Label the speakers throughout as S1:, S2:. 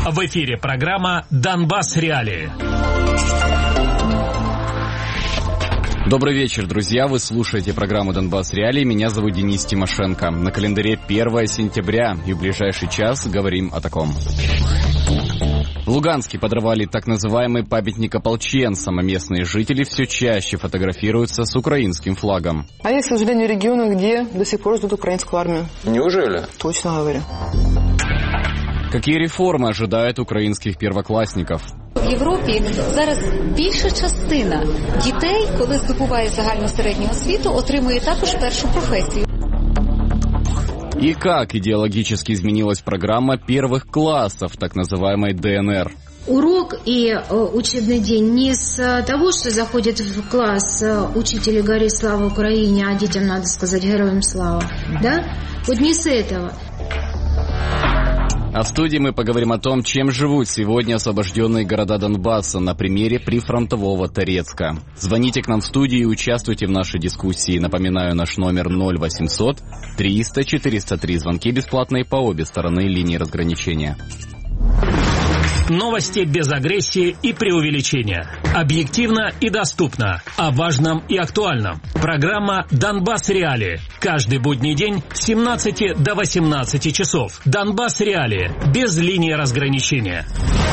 S1: В эфире программа «Донбасс. Реалии».
S2: Добрый вечер, друзья. Вы слушаете программу «Донбасс. Реалии». Меня зовут Денис Тимошенко. На календаре 1 сентября, и в ближайший час говорим о таком. В Луганске подорвали так называемый памятник ополченцам, а местные жители все чаще фотографируются с украинским флагом.
S3: А есть, к сожалению, регионы, где до сих пор ждут украинскую армию.
S4: Неужели?
S3: Точно говорю.
S2: Какие реформи ожидают українських первокласників?
S5: В Європі зараз більша частина дітей, коли здобуває загальну середню освіту, отримує також першу професію.
S2: И как идеологически изменилась программа первых классов, так называемой ДНР?
S6: Урок и учебный день не с того, что заходит в класс учитель и говорит «Слава Украине», а детям надо сказать «Героям слава». Да? Вот не с этого.
S2: А в студии мы поговорим о том, чем живут сегодня освобожденные города Донбасса на примере прифронтового Торецка. Звоните к нам в студию и участвуйте в нашей дискуссии. Напоминаю, наш номер 0800 300 403. Звонки бесплатные по обе стороны линии разграничения.
S1: Новости без агрессии и преувеличения. Объективно и доступно. О важном и актуальном. Программа «Донбасс. Реалии». Каждый будний день с 17 до 18 часов. «Донбасс. Реалии». Без линии разграничения.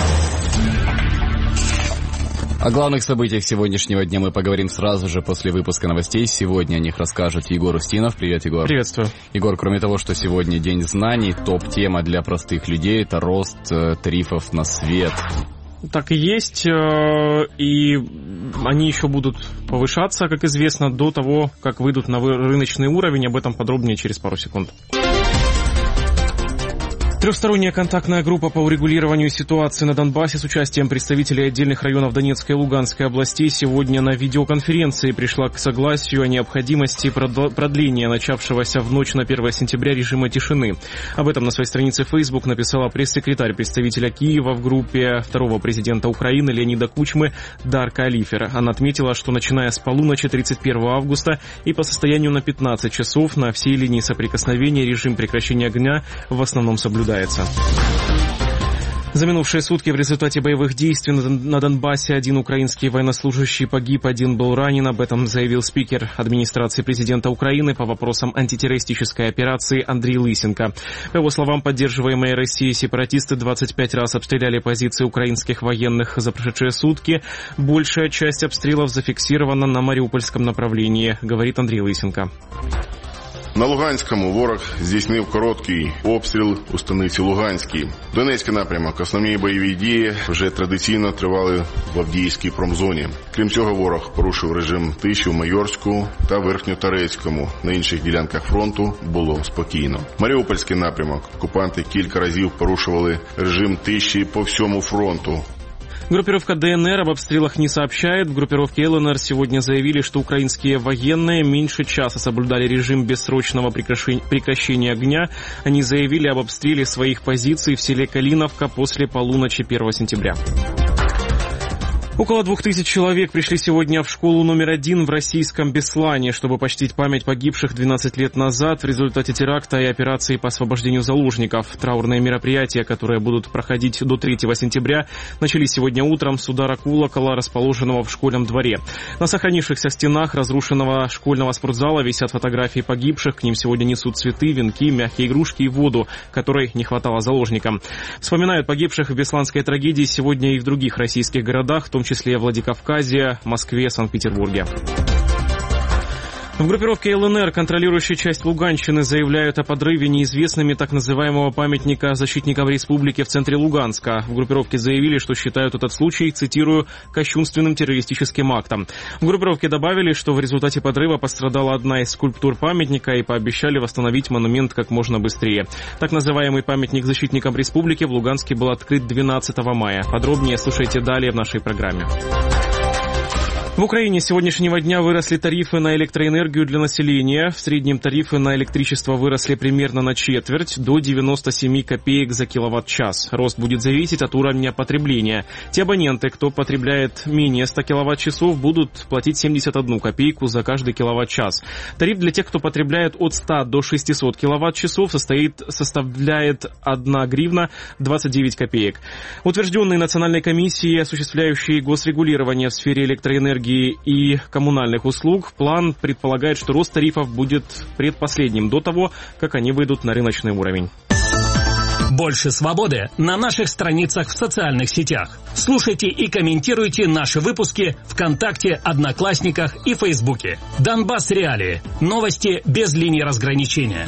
S2: О главных событиях сегодняшнего дня мы поговорим сразу же после выпуска новостей. Сегодня о них расскажет Егор Устинов. Привет, Егор.
S7: Приветствую.
S2: Егор, кроме того, что сегодня День знаний, топ-тема для простых людей – это рост тарифов на свет.
S7: Так и есть, и они еще будут повышаться, как известно, до того, как выйдут на рыночный уровень. Об этом подробнее через пару секунд. Трехсторонняя контактная группа по урегулированию ситуации на Донбассе с участием представителей отдельных районов Донецкой и Луганской областей сегодня на видеоконференции пришла к согласию о необходимости продления начавшегося в ночь на 1 сентября режима тишины. Об этом на своей странице Facebook написала пресс-секретарь представителя Киева в группе второго президента Украины Леонида Кучмы Дарка Алифер. Она отметила, что начиная с полуночи 31 августа и по состоянию на 15 часов на всей линии соприкосновения режим прекращения огня в основном соблюдается. За минувшие сутки в результате боевых действий на Донбассе один украинский военнослужащий погиб, один был ранен. Об этом заявил спикер администрации президента Украины по вопросам антитеррористической операции Андрей Лысенко. По его словам, поддерживаемые Россией сепаратисты 25 раз обстреляли позиции украинских военных за прошедшие сутки. Большая часть обстрелов зафиксирована на Маріупольському направлении, говорит Андрей Лысенко.
S8: На Луганському ворог здійснив короткий обстріл у станиці Луганській. Донецький напрямок. Основні бойові дії вже традиційно тривали в Авдіївській промзоні. Крім цього, ворог порушив режим тиші в Майорську та Верхньоторецькому. На інших ділянках фронту було спокійно. Маріупольський напрямок. Окупанти кілька разів порушували режим тиші по всьому фронту.
S7: Группировка ДНР об обстрелах не сообщает. В группировке ЛНР сегодня заявили, что украинские военные меньше часа соблюдали режим бессрочного прекращения огня. Они заявили об обстреле своих позиций в селе Калиновка после полуночи 1 сентября. Около 2000 человек пришли сегодня в школу номер 1 в российском Беслане, чтобы почтить память погибших 12 лет назад в результате теракта и операции по освобождению заложников. Траурные мероприятия, которые будут проходить до 3 сентября, начались сегодня утром с удара колокола, расположенного в школьном дворе. На сохранившихся стенах разрушенного школьного спортзала висят фотографии погибших. К ним сегодня несут цветы, венки, мягкие игрушки и воду, которой не хватало заложникам. Вспоминают погибших в бесланской трагедии сегодня и в других российских городах, в том числе в Владикавказе, Москве, Санкт-Петербурге. В группировке ЛНР, контролирующей часть Луганщины, заявляют о подрыве неизвестными так называемого памятника защитникам республики в центре Луганска. В группировке заявили, что считают этот случай, цитирую, кощунственным террористическим актом. В группировке добавили, что в результате подрыва пострадала одна из скульптур памятника и пообещали восстановить монумент как можно быстрее. Так называемый памятник защитникам республики в Луганске был открыт 12 мая. Подробнее слушайте далее в нашей программе. В Украине с сегодняшнего дня выросли тарифы на электроэнергию для населения. В среднем тарифы на электричество выросли примерно на четверть, до 97 копеек за киловатт-час. Рост будет зависеть от уровня потребления. Те абоненты, кто потребляет менее 100 киловатт-часов, будут платить 71 копейку за каждый киловатт-час. Тариф для тех, кто потребляет от 100 до 600 киловатт-часов, составляет 1 гривна 29 копеек. Утвержденные Национальной комиссией, осуществляющей госрегулирование в сфере электроэнергии и коммунальных услуг, план предполагает, что рост тарифов будет предпоследним до того, как они выйдут на рыночный уровень.
S1: Больше свободы на наших страницах в социальных сетях. Слушайте и комментируйте наши выпуски ВКонтакте, Одноклассниках и Фейсбуке. Донбасс Реалии. Новости без линии разграничения.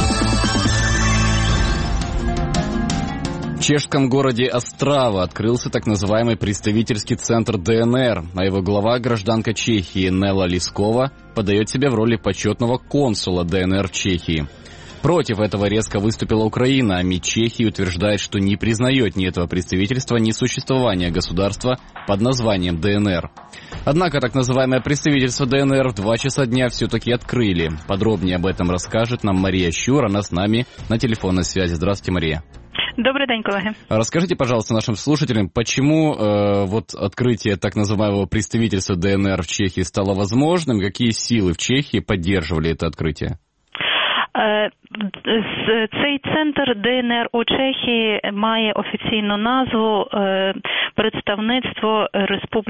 S2: В чешском городе Острава открылся так называемый представительский центр ДНР, а его глава, гражданка Чехии Нелла Лискова, подает себя в роли почетного консула ДНР в Чехии. Против этого резко выступила Украина, а МИД Чехии утверждает, что не признает ни этого представительства, ни существования государства под названием ДНР. Однако так называемое представительство ДНР в 2 часа дня все-таки открыли. Подробнее об этом расскажет нам Мария Щур, она с нами на телефонной связи. Здравствуйте, Мария.
S4: Добрый день, колеги.
S2: Расскажите, пожалуйста, нашим слушателям, почему открытие так называемого представительства ДНР в Чехии стало возможным, какие силы в Чехии поддерживали это открытие?
S4: Цей центр ДНР у Чехії має офіційну назву представництво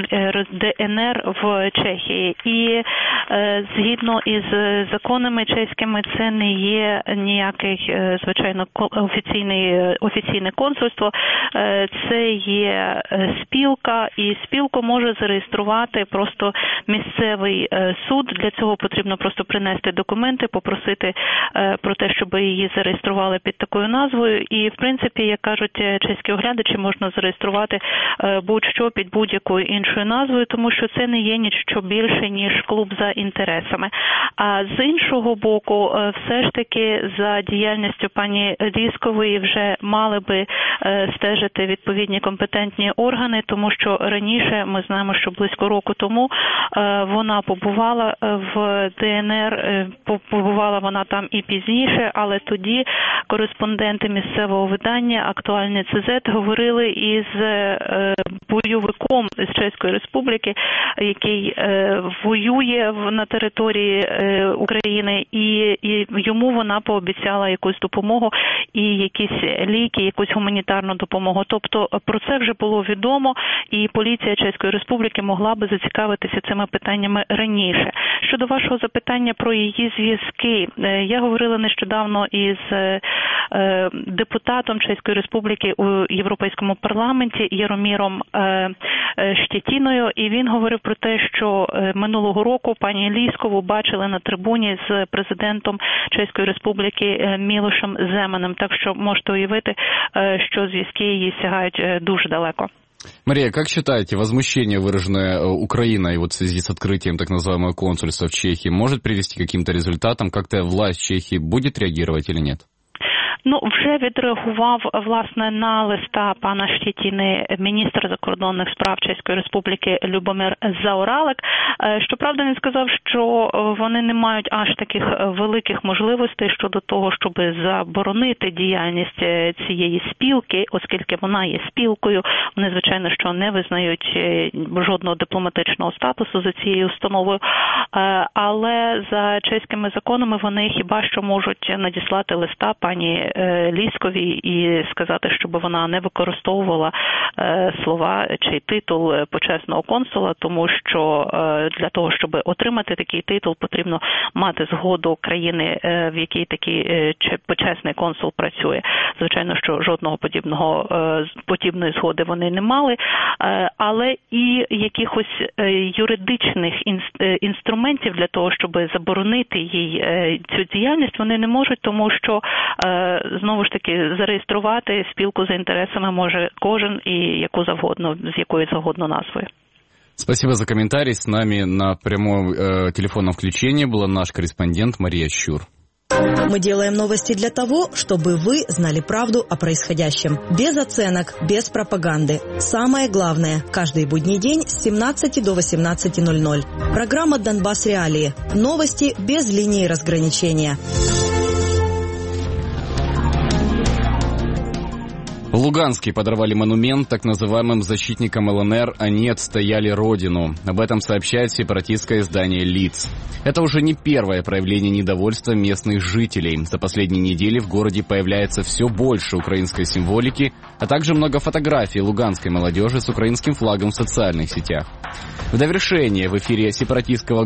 S4: ДНР в Чехії. І згідно із законами чеськими це не є ніякий, звичайно, офіційне консульство. Це є спілка, і спілку може зареєструвати просто місцевий суд. Для цього потрібно просто принести документи, попросити про те, щоб її зареєстрували під такою назвою. І, в принципі, як кажуть чеські оглядачі, можна зареєструвати будь-що під будь-якою іншою назвою, тому що це не є ніщо більше, ніж клуб за інтересами. А з іншого боку, все ж таки за діяльністю пані Ліскової вже мали би стежити відповідні компетентні органи, тому що раніше ми знаємо, що близько року тому вона побувала в ДНР, побувала вона там і пізніше, але тоді кореспонденти місцевого видання «Актуальний ЦЗ» говорили із бойовиком з Чеської Республіки, який воює на території України, і йому вона пообіцяла якусь допомогу і якісь ліки, якусь гуманітарну допомогу. Тобто про це вже було відомо, і поліція Чеської Республіки могла би зацікавитися цими питаннями раніше. Щодо вашого запитання про її зв'язки, я говорила нещодавно із депутатом Чеської Республіки у Європейському парламенті Яроміром Щетіною, і він говорив про те, що минулого року пані Ліскову бачили на трибуні з президентом Чеської Республіки Мілошем Земаном. Так що можете уявити, що зв'язки її сягають дуже далеко.
S2: Мария, как считаете, возмущение, выраженное Украиной вот в связи с открытием так называемого консульства в Чехии, может привести к каким-то результатам? Как-то власть Чехии будет реагировать или нет?
S4: Вже відреагував, власне, на листа пана Щетіни міністр закордонних справ Чеської Республіки Любомир Заоралек. Щоправда, він сказав, що вони не мають аж таких великих можливостей щодо того, щоб заборонити діяльність цієї спілки, оскільки вона є спілкою. Вони, звичайно, що не визнають жодного дипломатичного статусу за цією установою. Але за чеськими законами вони хіба що можуть надіслати листа пані Лісковій і сказати, щоб вона не використовувала слова чи титул почесного консула, тому що для того, щоб отримати такий титул, потрібно мати згоду країни, в якій такий почесний консул працює. Звичайно, що жодного подібної згоди вони не мали, але і якихось юридичних інструментів для того, щоб заборонити їй цю діяльність, вони не можуть, тому що знову ж таки зареєструвати спілку за інтересами може кожен і яку завгодно, з якою завгодно назвою.
S2: Спасибо за комментарий. С нами на прямом телефонном включении была наш корреспондент Мария Щур.
S9: Мы делаем новости для того, чтобы вы знали правду о происходящем. Без оценок, без пропаганды. Самое главное, каждый будний день с 17 до 18:00. Программа «Донбасс Реалии». Новости без линии разграничения.
S2: В Луганске подорвали монумент так называемым защитникам ЛНР. Они отстояли родину. Об этом сообщает сепаратистское издание «Лиц». Это уже не первое проявление недовольства местных жителей. За последние недели в городе появляется все больше украинской символики, а также много фотографий луганской молодежи с украинским флагом в социальных сетях. В довершение в эфире сепаратистского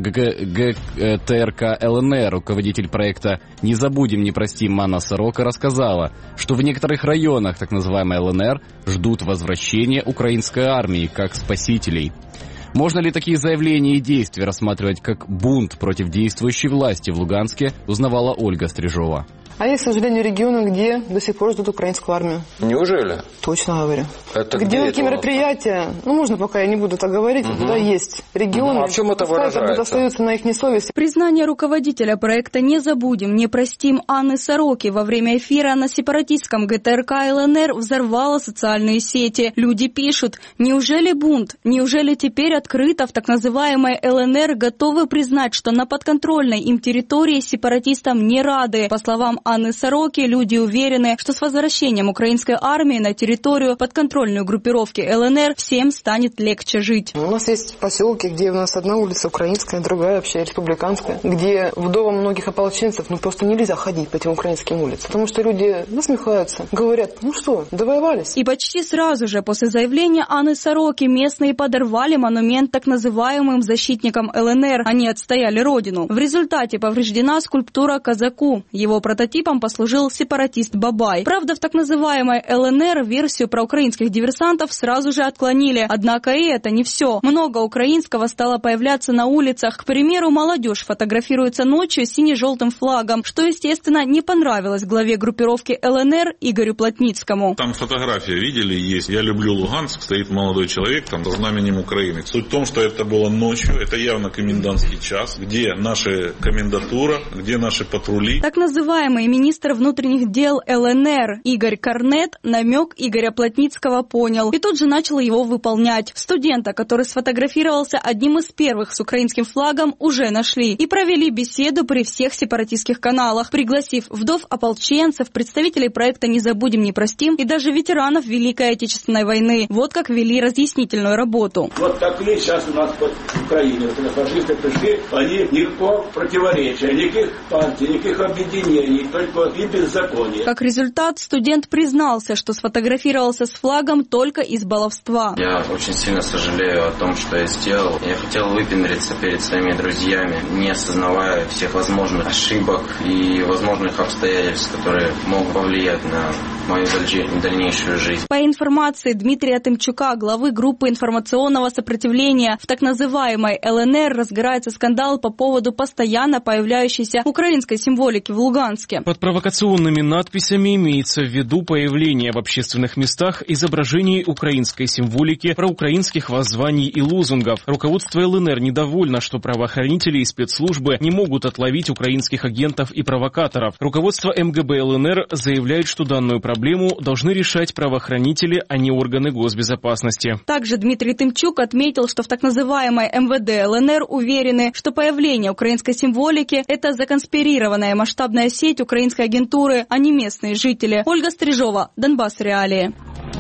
S2: ТРК ЛНР руководитель проекта «Не забудем, не простим» Анна Сорока рассказала, что в некоторых районах так называемой ЛНР ждут возвращения украинской армии как спасителей. Можно ли такие заявления и действия рассматривать как бунт против действующей власти в Луганске, узнавала Ольга Стрижова.
S3: А есть, к сожалению, регионы, где до сих пор ждут украинскую армию.
S10: Неужели?
S3: Точно говорю.
S10: Это
S3: где такие мероприятия, можно пока я не буду так говорить, да, есть регионы.
S10: А в чем это выражается?
S3: Остаются на их несовести.
S11: Признание руководителя проекта «Не забудем, не простим» Анны Сороки во время эфира на сепаратистском ГТРК ЛНР взорвало социальные сети. Люди пишут: неужели бунт? Неужели теперь открыто в так называемой ЛНР готовы признать, что на подконтрольной им территории сепаратистам не рады? По словам Анны Сороки, люди уверены, что с возвращением украинской армии на территорию подконтрольной группировки ЛНР всем станет легче жить.
S3: У нас есть поселки, где у нас одна улица украинская, другая вообще республиканская, где вдовам многих ополченцев просто нельзя ходить по этим украинским улицам, потому что люди насмехаются, говорят: ну что, довоевались.
S11: И почти сразу же после заявления Анны Сороки местные подорвали монумент так называемым защитникам ЛНР. Они отстояли родину. В результате повреждена скульптура казаку. Его прототипом послужил сепаратист Бабай. Правда, в так называемой ЛНР версию про украинских диверсантов сразу же отклонили. Однако и это не все. Много украинского стало появляться на улицах. К примеру, молодежь фотографируется ночью с сине-желтым флагом, что, естественно, не понравилось главе группировки ЛНР Игорю Плотницкому.
S12: Там фотография, видели, есть. Я люблю Луганск, стоит молодой человек там со знаменем Украины. Суть в том, что это было ночью, это явно комендантский час, где наша комендатура, где наши патрули.
S11: Так называемый министр внутренних дел ЛНР Игорь Корнет намек Игоря Плотницкого понял и тут же начал его выполнять. Студента, который сфотографировался одним из первых с украинским флагом, уже нашли и провели беседу при всех сепаратистских каналах, пригласив вдов ополченцев, представителей проекта «Не забудем, не простим» и даже ветеранов Великой Отечественной войны. Вот как вели разъяснительную работу.
S13: Вот такие сейчас у нас в Украине. Фашисты пришли, они никакого противоречия, никаких партий, никаких объединений, только и беззаконие.
S11: Как результат, студент признался, что сфотографировался с флагом только из баловства.
S14: Я очень сильно сожалею о том, что я сделал. Я хотел выпендриться перед своими друзьями, не осознавая всех возможных ошибок и возможных обстоятельств, которые могут повлиять на мою дальнейшую жизнь.
S11: По информации Дмитрия Тымчука, главы группы информационного сопротивления, в так называемой ЛНР разгорается скандал по поводу постоянно появляющейся украинской символики в Луганске.
S7: Под провокационными надписями имеется в виду появление в общественных местах изображений украинской символики, проукраинских воззваний и лозунгов. Руководство ЛНР недовольно, что правоохранители и спецслужбы не могут отловить украинских агентов и провокаторов. Руководство МГБ ЛНР заявляет, что данную проблему должны решать правоохранители, а не органы госбезопасности.
S11: Также Дмитрий Тымчук отметил, что в так называемой МВД ЛНР уверены, что появление украинской символики – это законспирированная масштабная сеть украинской агентуры, а не местные жители. Ольга Стрижова, Донбасс Реалии.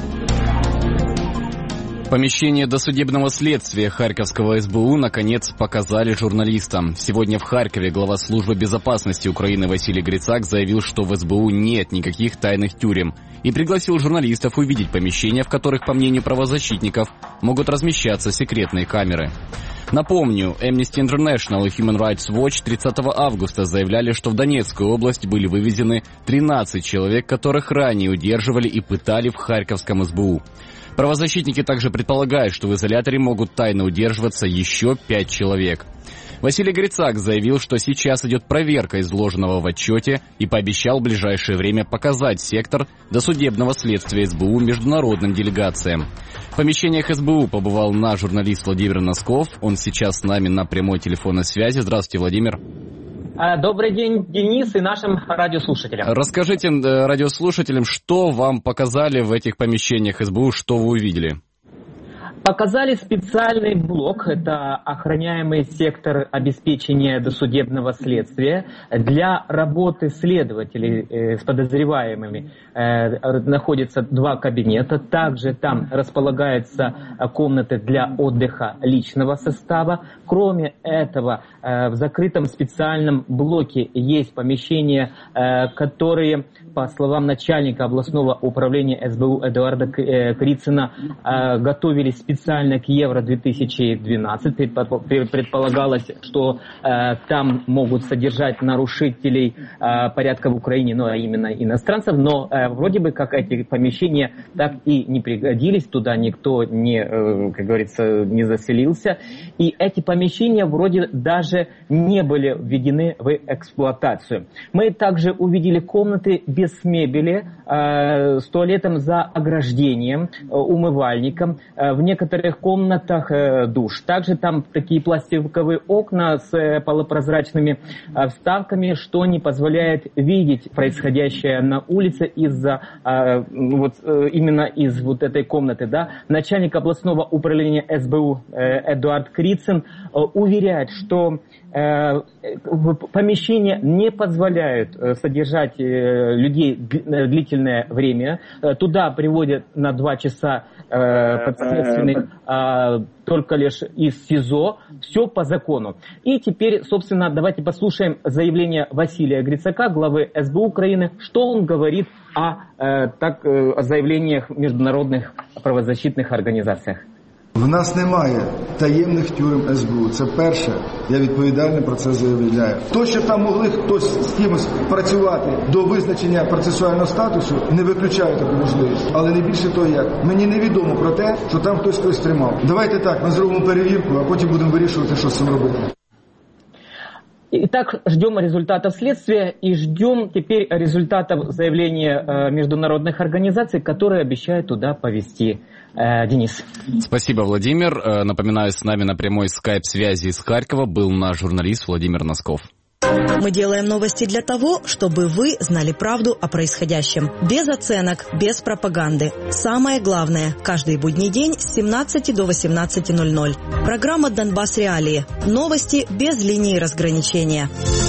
S2: Помещение досудебного следствия Харьковского СБУ наконец показали журналистам. Сегодня в Харькове глава службы безопасности Украины Василий Грицак заявил, что в СБУ нет никаких тайных тюрем, и пригласил журналистов увидеть помещения, в которых, по мнению правозащитников, могут размещаться секретные камеры. Напомню, Amnesty International и Human Rights Watch 30 августа заявляли, что в Донецкую область были вывезены 13 человек, которых ранее удерживали и пытали в Харьковском СБУ. Правозащитники также предполагают, что в изоляторе могут тайно удерживаться еще 5 человек. Василий Грицак заявил, что сейчас идет проверка изложенного в отчете и пообещал в ближайшее время показать сектор досудебного следствия СБУ международным делегациям. В помещениях СБУ побывал наш журналист Владимир Носков. Он сейчас с нами на прямой телефонной связи. Здравствуйте, Владимир.
S10: Добрый день, Денис, и нашим радиослушателям.
S2: Расскажите радиослушателям, что вам показали в этих помещениях СБУ, что вы увидели?
S10: Показали специальный блок, это охраняемый сектор обеспечения досудебного следствия. Для работы следователей с подозреваемыми находятся 2 кабинета. Также там располагаются комнаты для отдыха личного состава. Кроме этого, в закрытом специальном блоке есть помещения, которые, по словам начальника областного управления СБУ Эдуарда Крицына, готовились специально к Евро-2012. Предполагалось, что там могут содержать нарушителей порядка в Украине, а именно иностранцев, но вроде бы как эти помещения так и не пригодились, туда никто не, как говорится, не заселился. И эти помещения вроде даже не были введены в эксплуатацию. Мы также увидели комнаты без мебели, с туалетом за ограждением, умывальником. В некоторых комнатах душ. Также там такие пластиковые окна с полупрозрачными вставками, что не позволяет видеть происходящее на улице именно из вот этой комнаты. Да? Начальник областного управления СБУ Эдуард Крицын уверяет, что помещения не позволяют содержать людей длительное время. Туда приводят на 2 часа подследственных только лишь из СИЗО. Все по закону. И теперь, собственно, давайте послушаем заявление Василия Грицака, главы СБУ Украины, что он говорит о заявлениях международных правозащитних організаціях.
S15: В нас немає таємних тюрем СБУ. Це перше. Я відповідально про це заявляю. То, що там могли хтось з кимось працювати до визначення процесуального статусу, не виключаю таку можливість. Але не більше того як. Мені невідомо про те, що там хтось когось тримав. Давайте так, ми зробимо перевірку, а потім будемо вирішувати, що з цим робити.
S10: Итак, ждем результатов следствия и ждем теперь результатов заявления международных организаций, которые обещают туда повезти. Денис.
S2: Спасибо, Владимир. Напоминаю, с нами на прямой скайп-связи из Харькова был наш журналист Владимир Носков.
S9: Мы делаем новости для того, чтобы вы знали правду о происходящем. Без оценок, без пропаганды. Самое главное, каждый будний день с 17 до 18:00. Программа «Донбасс Реалии». Новости без линии разграничения.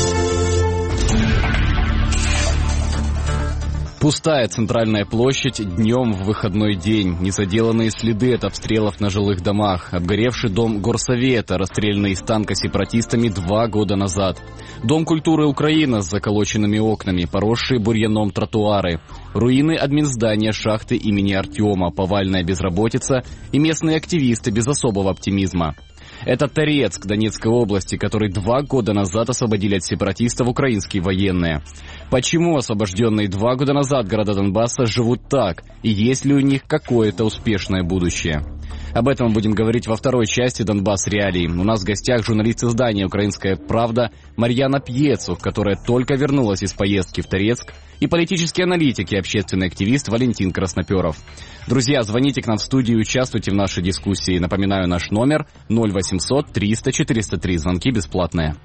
S2: Пустая центральная площадь днем в выходной день. Незаделанные следы от обстрелов на жилых домах. Обгоревший дом горсовета, расстрелянный из танка сепаратистами 2 года назад. Дом культуры Украина с заколоченными окнами, поросшие бурьяном тротуары. Руины админздания шахты имени Артема, повальная безработица и местные активисты без особого оптимизма. Это Торецк Донецкой области, который 2 года назад освободили от сепаратистов украинские военные. Почему освобожденные 2 года назад города Донбасса живут так? И есть ли у них какое-то успешное будущее? Об этом будем говорить во второй части «Донбасс Реалии». У нас в гостях журналист издания «Украинская правда» Марьяна Пьецух, которая только вернулась из поездки в Торецк, и политический аналитик и общественный активист Валентин Красноперов. Друзья, звоните к нам в студию и участвуйте в нашей дискуссии. Напоминаю, наш номер 0800 300 403. Звонки бесплатные.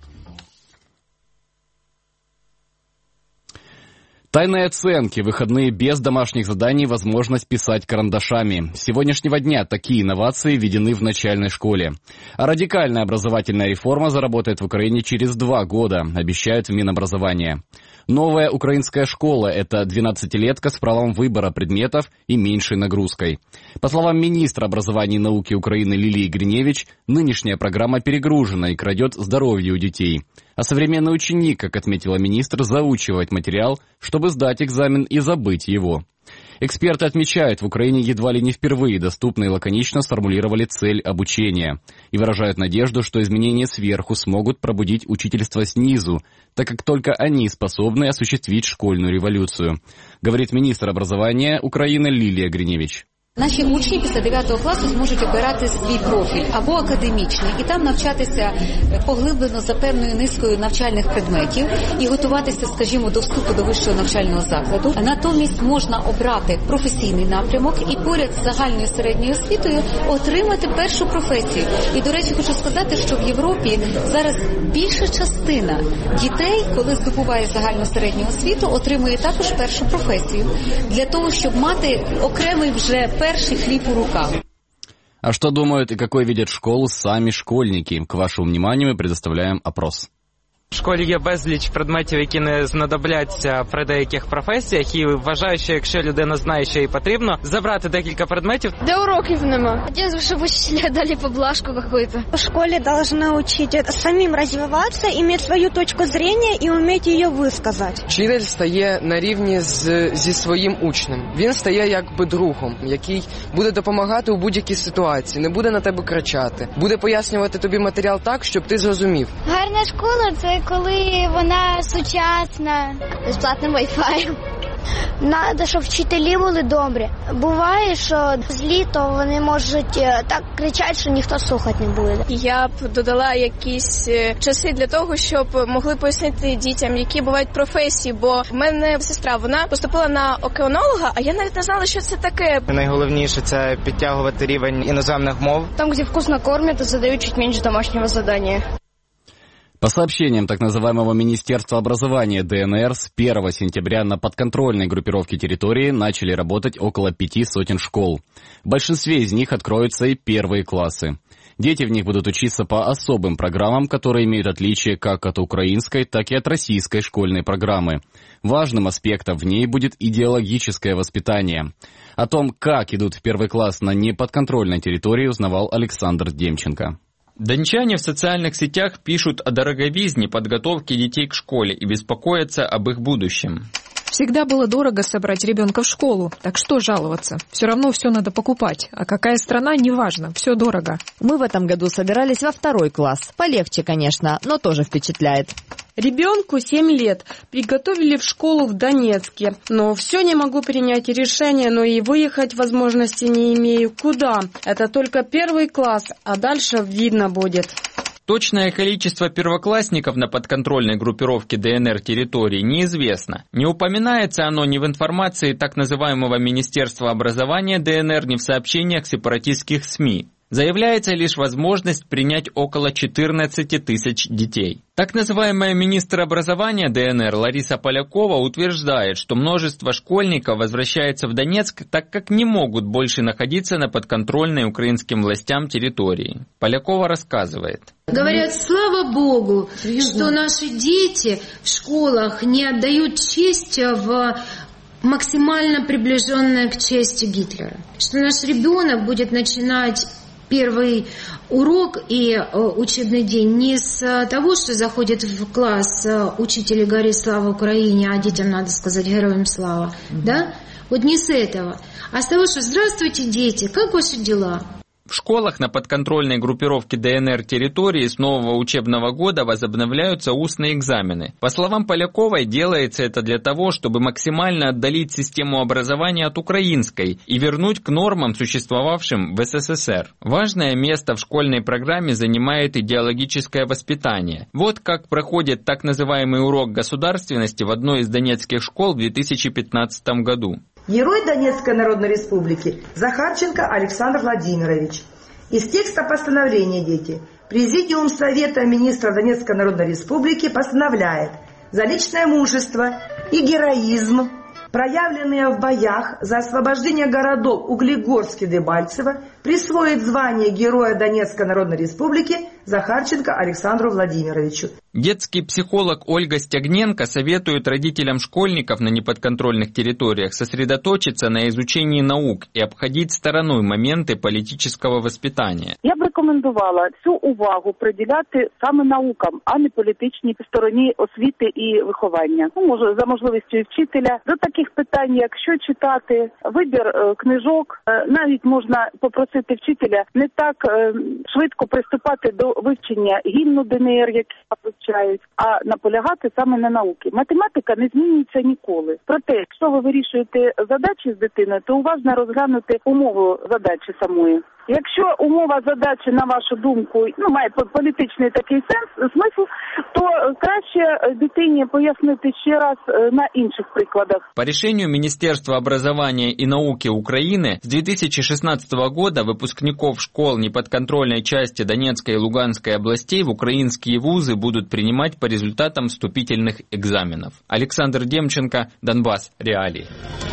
S2: Тайные оценки, выходные без домашних заданий, возможность писать карандашами. С сегодняшнего дня такие инновации введены в начальной школе. А радикальная образовательная реформа заработает в Украине через 2 года, обещают в Минобразования. Новая украинская школа – это 12-летка с правом выбора предметов и меньшей нагрузкой. По словам министра образования и науки Украины Лилии Гриневич, нынешняя программа перегружена и крадет здоровье у детей. А современный ученик, как отметила министр, заучивает материал, чтобы сдать экзамен и забыть его. Эксперты отмечают, в Украине едва ли не впервые доступно и лаконично сформулировали цель обучения и выражают надежду, что изменения сверху смогут пробудить учительство снизу, так как только они способны осуществить школьную революцию, говорит министр образования Украины Лилия Гриневич.
S5: Наші учні після 9 класу зможуть обирати свій профіль або академічний і там навчатися поглиблено за певною низкою навчальних предметів і готуватися, скажімо, до вступу до вищого навчального закладу. Натомість можна обрати професійний напрямок і поряд з загальною середньою освітою отримати першу професію. І, до речі, хочу сказати, що в Європі зараз більша частина дітей, коли здобуває загальну середню освіту, отримує також першу професію для того, щоб мати окремий вже перший хліб у руках.
S2: А что думают и какой видят школу сами школьники? К вашему вниманию мы предоставляем опрос.
S16: В школі є безліч предметів, які не знадобляться при деяких професіях, і вважаю, що якщо людина знає, що їй потрібно, забрати декілька предметів.
S17: Де уроків нема. Хотілося б, щоб учителя дали поблажку какую-то. В школі должны учить самим розвиватися, иметь свою точку зрения і уметь її висказати.
S18: Вчитель стає на рівні зі своїм учнем. Він стає якби другом, який буде допомагати у будь-якій ситуації, не буде на тебе кричати, буде пояснювати тобі матеріал так, щоб ти зрозумів.
S17: Гарна школа – це коли вона сучасна, безплатним Wi-Fi. Надо, щоб вчителі були добрі. Буває, що злі, то вони можуть так кричати, що ніхто слухати не буде.
S19: Я б додала якісь часи для того, щоб могли пояснити дітям, які бувають професії, бо в мене сестра, вона поступила на океанолога, а я навіть не знала, що це таке.
S16: Найголовніше – це підтягувати рівень іноземних мов.
S17: Там, де вкусно кормять, задають чуть менше домашнього завдання.
S2: По сообщениям так называемого Министерства образования ДНР, с 1 сентября на подконтрольной группировке территории начали работать около 500 школ. В большинстве из них откроются и первые классы. Дети в них будут учиться по особым программам, которые имеют отличие как от украинской, так и от российской школьной программы. Важным аспектом в ней будет идеологическое воспитание. О том, как идут в первый класс на неподконтрольной территории, узнавал Александр Демченко.
S20: Дончане в социальных сетях пишут о дороговизне подготовки детей к школе и беспокоятся об их будущем.
S21: Всегда было дорого собрать ребенка в школу, так что жаловаться? Все равно все надо покупать, а какая страна, неважно, все дорого.
S22: Мы в этом году собирались во 2 класс. Полегче, конечно, но тоже впечатляет.
S23: Ребенку 7 лет. Приготовили в школу в Донецке. Но все не могу принять решение, но и выехать возможности не имею. Куда? Это только 1 класс, а дальше видно будет.
S20: Точное количество первоклассников на подконтрольной группировке ДНР территории неизвестно. Не упоминается оно ни в информации так называемого Министерства образования ДНР, ни в сообщениях сепаратистских СМИ. Заявляется лишь возможность принять около 14 тысяч детей. Так называемая министр образования ДНР Лариса Полякова утверждает, что множество школьников возвращается в Донецк, так как не могут больше находиться на подконтрольной украинским властям территории. Полякова рассказывает.
S6: Говорят, слава Богу, что наши дети в школах не отдают честь в максимально приближенное к чести Гитлера. Что наш ребенок будет начинать первый урок и учебный день не с того, что заходит в класс учитель и говорит «Слава Украине», а детям надо сказать «Героям слава», да? Вот не с этого, а с того, что «Здравствуйте, дети, как ваши дела?»
S20: В школах на подконтрольной группировке ДНР территории с нового учебного года возобновляются устные экзамены. По словам Поляковой, делается это для того, чтобы максимально отдалить систему образования от украинской и вернуть к нормам, существовавшим в СССР. Важное место в школьной программе занимает идеологическое воспитание. Вот как проходит так называемый урок государственности в одной из донецких школ в 2015 году.
S24: Герой Донецкой Народной Республики Захарченко Александр Владимирович. Из текста постановления, дети. Президиум Совета Министров Донецкой Народной Республики постановляет за личное мужество и героизм, проявленные в боях за освобождение городов Углегорск и Дебальцево, присвоить звание Героя Донецкой Народной Республики Захарченко Александру Владимировичу.
S20: Детский психолог Ольга Стягненко советует родителям школьников на неподконтрольных территориях сосредоточиться на изучении наук и обходить стороной моменты политического воспитания.
S25: Я б рекомендувала всю увагу приділяти саме наукам, а не політичній стороні освіти і виховання. Може, за можливістю вчителя. До таких питань, як що читати, вибір книжок, навіть можна попросити вчителя не так швидко приступати до вивчення гімну ДНР, який вивчають, а наполягати саме на науки. Математика не змінюється ніколи. Проте, якщо ви вирішуєте задачі з дитиною, то уважно розглянути умову задачі самої. Якщо умова задачі, на вашу думку, має політичний такий смисл, то краще дитині пояснити ще раз на інших прикладах.
S20: По решению Министерства образования и науки Украины с 2016 года выпускников школ неподконтрольной части Донецкой и Луганской областей в украинские вузы будут принимать по результатам вступительных экзаменов. Александр Демченко, Донбасс. Реалии.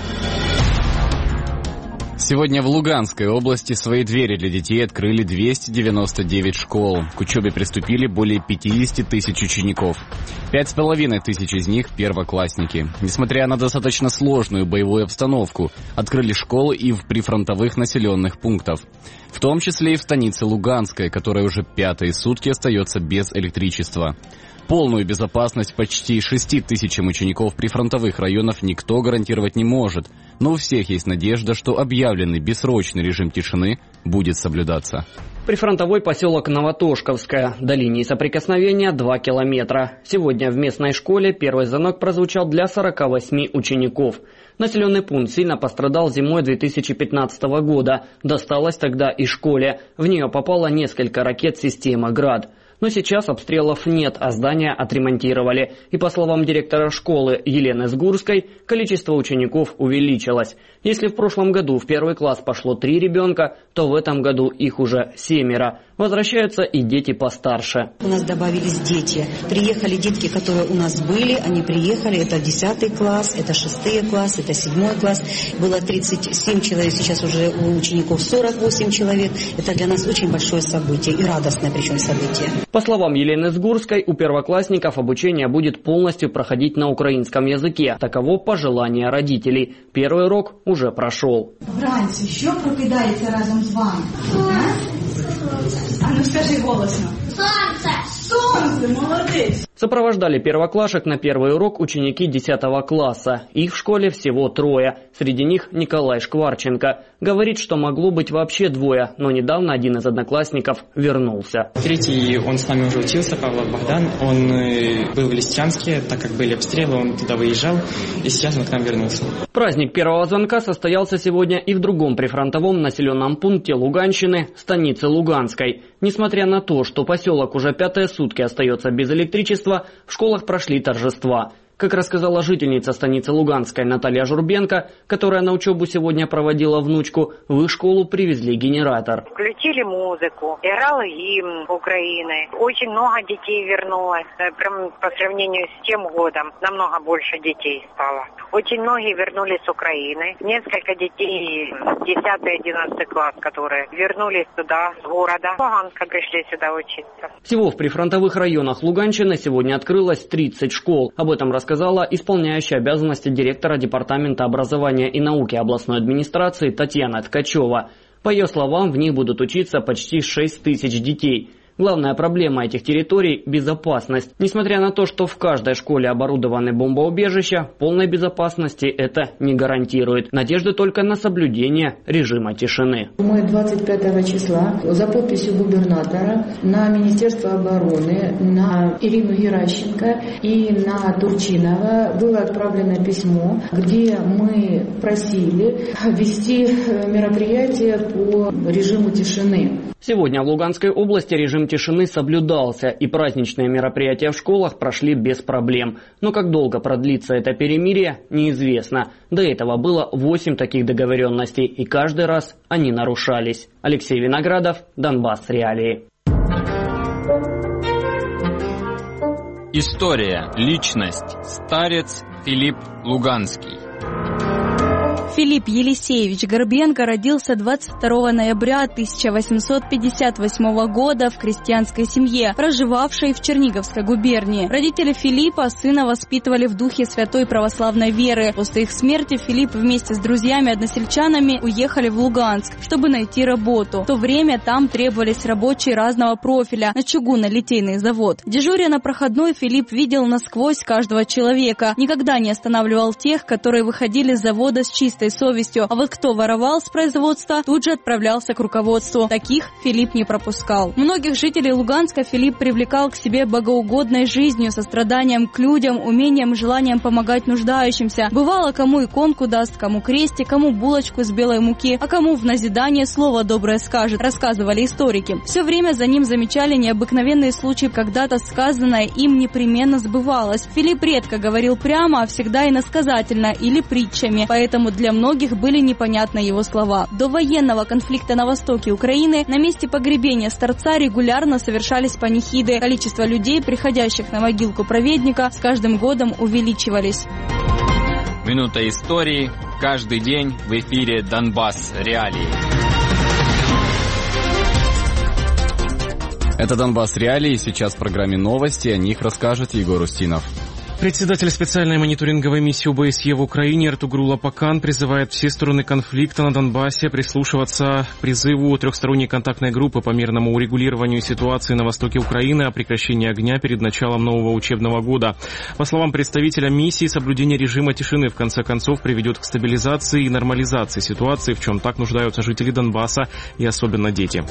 S2: Сегодня в Луганской области свои двери для детей открыли 299 школ. К учебе приступили более 50 тысяч учеников. 5500 из них первоклассники. Несмотря на достаточно сложную боевую обстановку, открыли школы и в прифронтовых населенных пунктах. В том числе и в станице Луганской, которая уже 5-е сутки остается без электричества. Полную безопасность почти 6000 учеников прифронтовых районов никто гарантировать не может, но у всех есть надежда, что объявленный бессрочный режим тишины будет соблюдаться.
S1: Прифронтовой поселок Новотошковская. До линии соприкосновения 2 километра. Сегодня в местной школе первый звонок прозвучал для 48 учеников. Населенный пункт сильно пострадал зимой 2015 года. Досталось тогда и школе. В нее попало несколько ракет системы «Град». Но сейчас обстрелов нет, а здания отремонтировали. И по словам директора школы Елены Сгурской, количество учеников увеличилось. Если в прошлом году в первый класс пошло 3 ребенка, то в этом году их уже 7. Возвращаются и дети постарше.
S3: У нас добавились дети. Приехали детки, которые у нас были, они приехали. Это 10 класс, это 6 класс, это 7 класс. Было 37 человек, сейчас уже у учеников 48 человек. Это для нас очень большое событие и радостное причем событие.
S1: По словам Елены Сгурской, у первоклассников обучение будет полностью проходить на украинском языке. Таково пожелание родителей. Первый урок уже прошел.
S4: Вранці, що прокидається разом з вами? А ну скажи голосно. Сонце! Солнце, молодец!
S1: Сопровождали первоклашек на первый урок ученики 10 класса. Их в школе всего 3. Среди них Николай Шкварченко. Говорит, что могло быть вообще 2, но недавно один из одноклассников вернулся.
S8: 3-й, он с нами уже учился, Павлов Богдан. Он был в Лисичанске, так как были обстрелы, он туда выезжал, и сейчас он к нам вернулся.
S1: Праздник первого звонка состоялся сегодня и в другом прифронтовом населенном пункте Луганщины, станице Луганской. Несмотря на то, что поселок уже 5-е сутки остается без электричества, в школах прошли торжества. Как рассказала жительница станицы Луганской Наталья Журбенко, которая на учебу сегодня проводила внучку, в их школу привезли генератор.
S12: Включили музыку, играл гимн Украины. Очень много детей вернулось. Прям по сравнению с тем годом намного больше детей стало. Очень многие вернулись с Украины. Несколько детей 10-11 класс, которые вернулись туда, с города. Луганска пришли сюда учиться.
S1: Всего в прифронтовых районах Луганщины сегодня открылось 30 школ. Об этом рассказала исполняющая обязанности директора Департамента образования и науки областной администрации Татьяна Ткачева. По ее словам, в них будут учиться почти 6000 детей. Главная проблема этих территорий – безопасность. Несмотря на то, что в каждой школе оборудованы бомбоубежища, полной безопасности это не гарантирует. Надежда только на соблюдение режима тишины.
S26: Мы 25 числа за подписью губернатора на Министерство обороны, на Ирину Геращенко и на Турчинова было отправлено письмо, где мы просили ввести мероприятия по режиму тишины.
S1: Сегодня в Луганской области режим тишины соблюдался, и праздничные мероприятия в школах прошли без проблем. Но как долго продлится это перемирие, неизвестно. До этого было 8 таких договоренностей, и каждый раз они нарушались. Алексей Виноградов, Донбасс. Реалии.
S20: История, личность, старец Филипп Луганский.
S11: Филипп Елисеевич Горбенко родился 22 ноября 1858 года в крестьянской семье, проживавшей в Черниговской губернии. Родители Филиппа сына воспитывали в духе святой православной веры. После их смерти Филипп вместе с друзьями-односельчанами уехали в Луганск, чтобы найти работу. В то время там требовались рабочие разного профиля на чугунно-литейный завод. Дежуря на проходной, Филипп видел насквозь каждого человека, никогда не останавливал тех, которые выходили с завода с чистой чистой совестью. А вот кто воровал с производства, тут же отправлялся к руководству. Таких Филипп не пропускал. Многих жителей Луганска Филипп привлекал к себе богоугодной жизнью, состраданием к людям, умением и желанием помогать нуждающимся. Бывало, кому иконку даст, кому крестик, кому булочку из белой муки, а кому в назидание слово доброе скажет, рассказывали историки. Все время за ним замечали необыкновенные случаи, когда-то сказанное им непременно сбывалось. Филипп редко говорил прямо, а всегда иносказательно или притчами, поэтому для многих были непонятны его слова. До военного конфликта на востоке Украины на месте погребения старца регулярно совершались панихиды. Количество людей, приходящих на могилку праведника, с каждым годом увеличивались.
S20: Минута истории. Каждый день в эфире «Донбасс. Реалии».
S2: Это «Донбасс. Реалии». Сейчас в программе новости. О них расскажет Егор Устинов.
S7: Председатель специальной мониторинговой миссии ОБСЕ в Украине Эртугрул Апакан призывает все стороны конфликта на Донбассе прислушиваться к призыву трехсторонней контактной группы по мирному урегулированию ситуации на востоке Украины о прекращении огня перед началом нового учебного года. По словам представителя миссии, соблюдение режима тишины в конце концов приведет к стабилизации и нормализации ситуации, в чем так нуждаются жители Донбасса и особенно дети.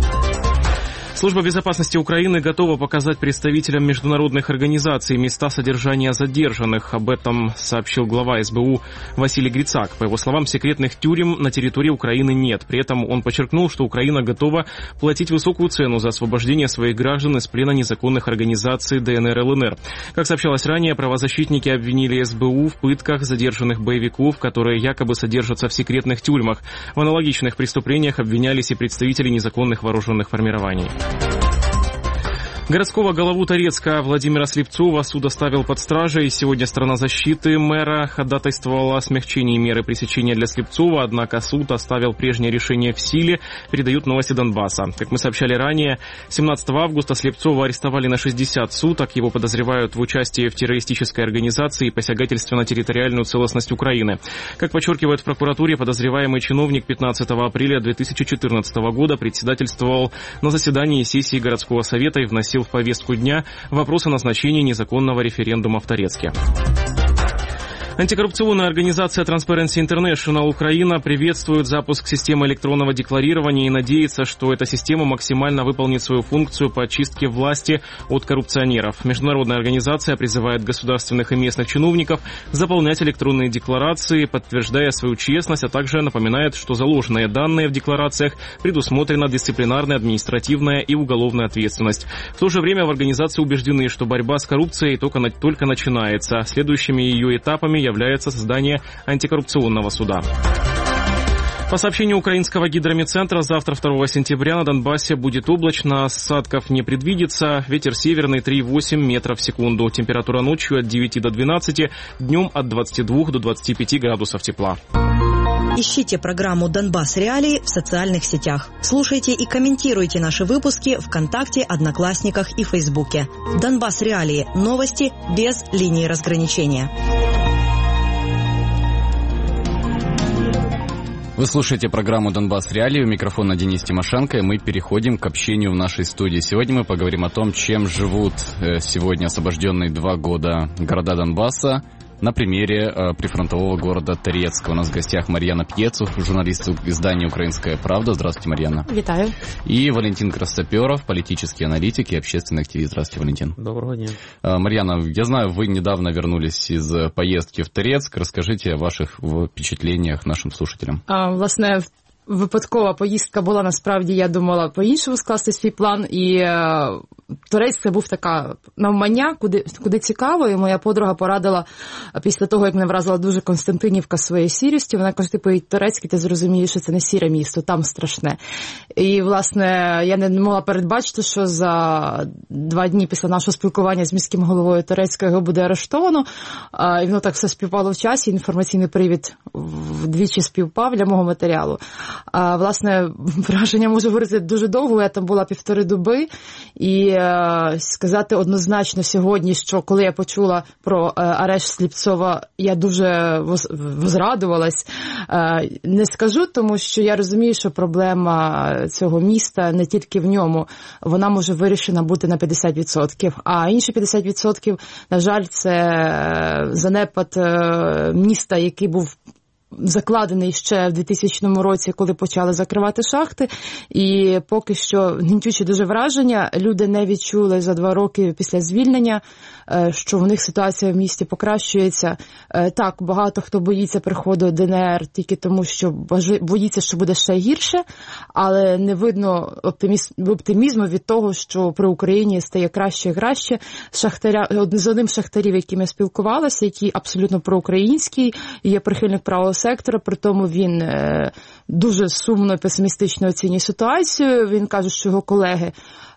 S7: Служба безопасности Украины готова показать представителям международных организаций места содержания задержанных. Об этом сообщил глава СБУ Василий Грицак. По его словам, секретных тюрем на территории Украины нет. При этом он подчеркнул, что Украина готова платить высокую цену за освобождение своих граждан из плена незаконных организаций ДНР и ЛНР. Как сообщалось ранее, правозащитники обвинили СБУ в пытках задержанных боевиков, которые якобы содержатся в секретных тюрьмах. В аналогичных преступлениях обвинялись и представители незаконных вооруженных формирований. Городского главу Торецка Владимира Слепцова суд оставил под стражей. Сегодня сторона защиты мэра ходатайствовала о смягчении меры пресечения для Слепцова, однако суд оставил прежнее решение в силе, передают новости Донбасса. Как мы сообщали ранее, 17 августа Слепцова арестовали на 60 суток. Его подозревают в участии в террористической организации и посягательстве на территориальную целостность Украины. Как подчеркивают в прокуратуре, подозреваемый чиновник 15 апреля 2014 года председательствовал на заседании сессии городского совета и вносил в повестку дня вопрос о назначении незаконного референдума в Торецке. Антикоррупционная организация Transparency International Украина приветствует запуск системы электронного декларирования и надеется, что эта система максимально выполнит свою функцию по очистке власти от коррупционеров. Международная организация призывает государственных и местных чиновников заполнять электронные декларации, подтверждая свою честность, а также напоминает, что заложенные данные в декларациях предусмотрена дисциплинарная, административная и уголовная ответственность. В то же время в организации убеждены, что борьба с коррупцией только начинается. Следующими ее этапами является создание антикоррупционного суда. По сообщению украинского гидрометцентра, завтра, 2 сентября, на Донбассе будет облачно, осадков не предвидится, ветер северный 3,8 метров в секунду, температура ночью от 9 до 12, днем от 22 до 25 градусов тепла.
S9: Ищите программу «Донбасс. Реалии» в социальных сетях. Слушайте и комментируйте наши выпуски ВКонтакте, Одноклассниках и Фейсбуке. «Донбасс. Реалии» – новости без линии разграничения.
S2: Вы слушаете программу «Донбасс. Реалии». У микрофона Денис Тимошенко, и мы переходим к общению в нашей студии. Сегодня мы поговорим о том, чем живут сегодня освобожденные 2 года города Донбасса на примере прифронтового города Торецка. У нас в гостях Марьяна Пьецух, журналист издания «Украинская правда». Здравствуйте, Марьяна.
S10: Витаю.
S2: И Валентин Красоперов, политический аналитик и общественный активист. Здравствуйте, Валентин.
S13: Доброго дня.
S2: Марьяна, я знаю, вы недавно вернулись из поездки в Торецк. Расскажите о ваших впечатлениях нашим слушателям.
S10: Власне, випадкова поїздка була, насправді, я думала по-іншому скласти свій план, і Торецьк це був така навмання, куди цікаво, і моя подруга порадила після того, як мене вразила дуже Константинівка своєю сірістю, вона каже, ти поїдь Торецьк, і ти зрозумієш, що це не сіре місто, там страшне. І, власне, я не могла передбачити, що за 2 дні після нашого спілкування з міським головою Торецька його буде арештовано, і воно так все співпало в часі, інформаційний привід вдвічі співпав для мого матеріалу. Власне, враження можу говорити дуже довго, я там була 1,5 доби, і сказати однозначно сьогодні, що коли я почула про арешт Сліпцова, я дуже возрадувалась. Не скажу, тому що я розумію, що проблема цього міста не тільки в ньому, вона може вирішена бути на 50%, а інші 50%, на жаль, це занепад міста, який був закладений ще в 2000 році, коли почали закривати шахти. І поки що гнітюче дуже враження. Люди не відчули за 2 роки після звільнення, що в них ситуація в місті покращується. Так, багато хто боїться приходу ДНР тільки тому, що боїться, що буде ще гірше, але не видно оптимізму від того, що при Україні стає краще і краще. З одним з шахтарів, яким я спілкувалася, який абсолютно проукраїнський, є прихильник правого сектора, при тому він дуже сумно і песимістично оцінює ситуацію. Він каже, що його колеги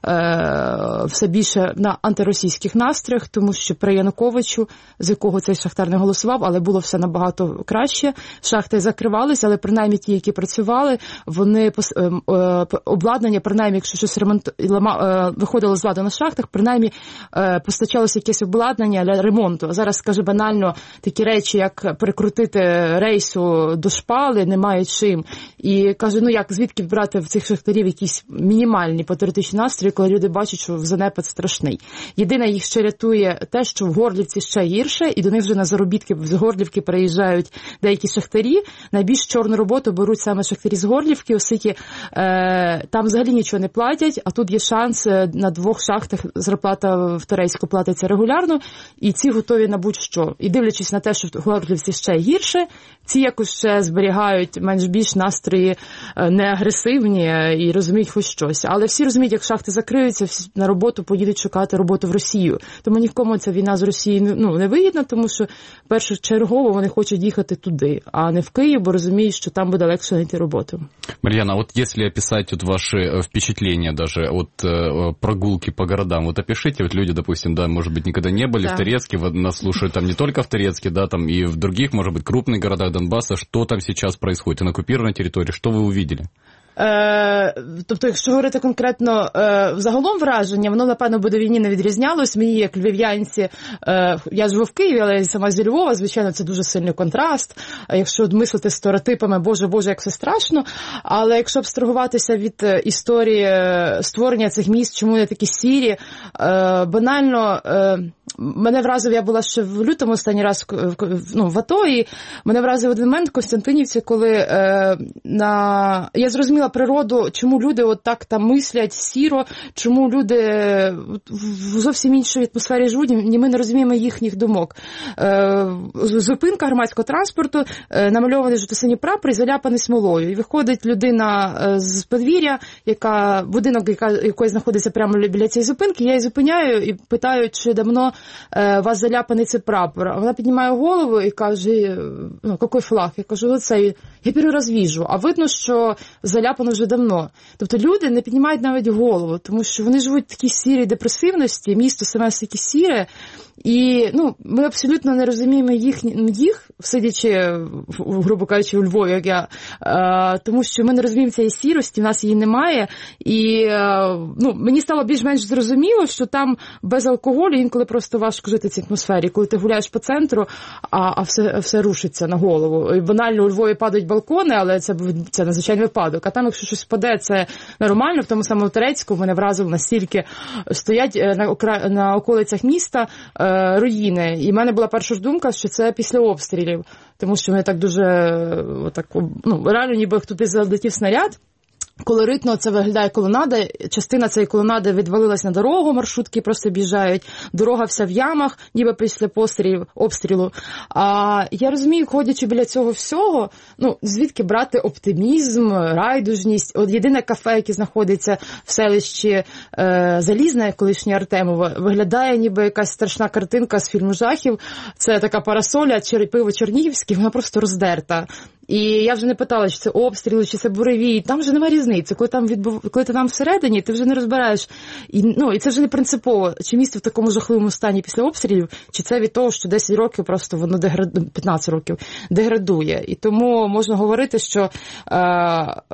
S10: все більше на антиросійських настроях, тому що при Януковичу, з якого цей шахтар не голосував, але було все набагато краще. Шахти закривалися, але принаймні ті, які працювали, вони обладнання, принаймні, якщо щось виходило з ладу на шахтах, принаймні постачалося якесь обладнання для ремонту. А зараз, скажу банально, такі речі, як прикрутити рейсу до шпали, немає чим. І кажу, ну як, звідки брати в цих шахтарів якісь мінімальні патріотичні настрої, коли люди бачать, що занепад страшний. Єдине, їх ще рятує те, що в Горлівці ще гірше, і до них вже на заробітки з Горлівки приїжджають деякі шахтарі. Найбільш чорну роботу беруть саме шахтарі з Горлівки, оскільки там взагалі нічого не платять, а тут є шанс на 2 шахтах, зарплата в Торецьку платиться регулярно, і ці готові на будь-що. І дивлячись на те, що в Горлівці ще гірше, ці якось ще зберігають менш-більш настрої не агресивні і розуміють хоч щось. Але всі розуміють, як шахти закриються, на роботу поїдуть шукати роботу в Росію. Тому нікому ця війна з Росією не вигідна, тому що першочергово вони хочуть їхати туди, а не в Київ, бо розуміють, що там буде легше знайти роботу.
S2: Марьяна, вот если описать вот ваши впечатления даже от прогулки по городам, вот опишите, вот люди, допустим, да, может быть, никогда не были в Торецке, нас слушают там не только в Торецке, да, там и в других, может быть, крупных городах Донбасса, что там сейчас происходит, на оккупированной территории, что вы увидели?
S10: Тобто, якщо говорити конкретно загалом враження, воно, напевно, буде війні не відрізнялось. Мені, як львів'янці, я живу в Києві, але сама зі Львова, звичайно, це дуже сильний контраст. Якщо мислити стереотипами, Боже, як все страшно. Але якщо абстрагуватися від історії створення цих міст, чому вони такі сірі, банально, мене вразив, я була ще в лютому останній раз в АТО, і мене вразив один момент в Костянтинівці, коли я зрозуміла природу, чому люди от так там мислять сіро, чому люди в зовсім іншій атмосфері живуть, і ми не розуміємо їхніх думок. Зупинка громадського транспорту, намальований жовто-синій прапор і заляпаний смолою. І виходить людина з подвір'я, будинок якої знаходиться прямо біля цієї зупинки, я її зупиняю і питаю, чи давно у вас заляпаний цей прапор. А вона піднімає голову і каже, який флаг? Я кажу, оцей. Я перший раз віжу. А видно, що заляпано вже давно. Тобто люди не піднімають навіть голову, тому що вони живуть в такій сірій депресивності, місто саме таке сіре, і ми абсолютно не розуміємо їх, сидячи, грубо кажучи, у Львові, як я, тому що ми не розуміємо цієї сірості, в нас її немає, і мені стало більш-менш зрозуміло, що там без алкоголю інколи просто важко жити в цій атмосфері, коли ти гуляєш по центру, а все рушиться на голову. І банально у Львові падають балкони, але це надзвичайний випадок, а там, якщо щось впаде, це нормально, в тому самому Торецьку мене вразило настільки, стоять на околицях міста руїни. І в мене була перша ж думка, що це після обстрілів, тому що вони так дуже, реально ніби туди залетів снаряд. Колоритно це виглядає колонада, частина цієї колонади відвалилась на дорогу, маршрутки просто біжають, дорога вся в ямах, ніби після обстрілу. А я розумію, ходячи біля цього всього, звідки брати оптимізм, райдужність. От єдине кафе, яке знаходиться в селищі Залізне, колишнє Артемово, виглядає ніби якась страшна картинка з фільму жахів. Це така парасоля, пиво Чернігівське, вона просто роздерта. І я вже не питала, чи це обстріли, чи це буревій. Там вже немає різниці. Коли ти там всередині, ти вже не розбираєш. І це вже не принципово, чи місто в такому жахливому стані після обстрілів, чи це від того, що 10 років просто воно 15 років деградує. І тому можна говорити, що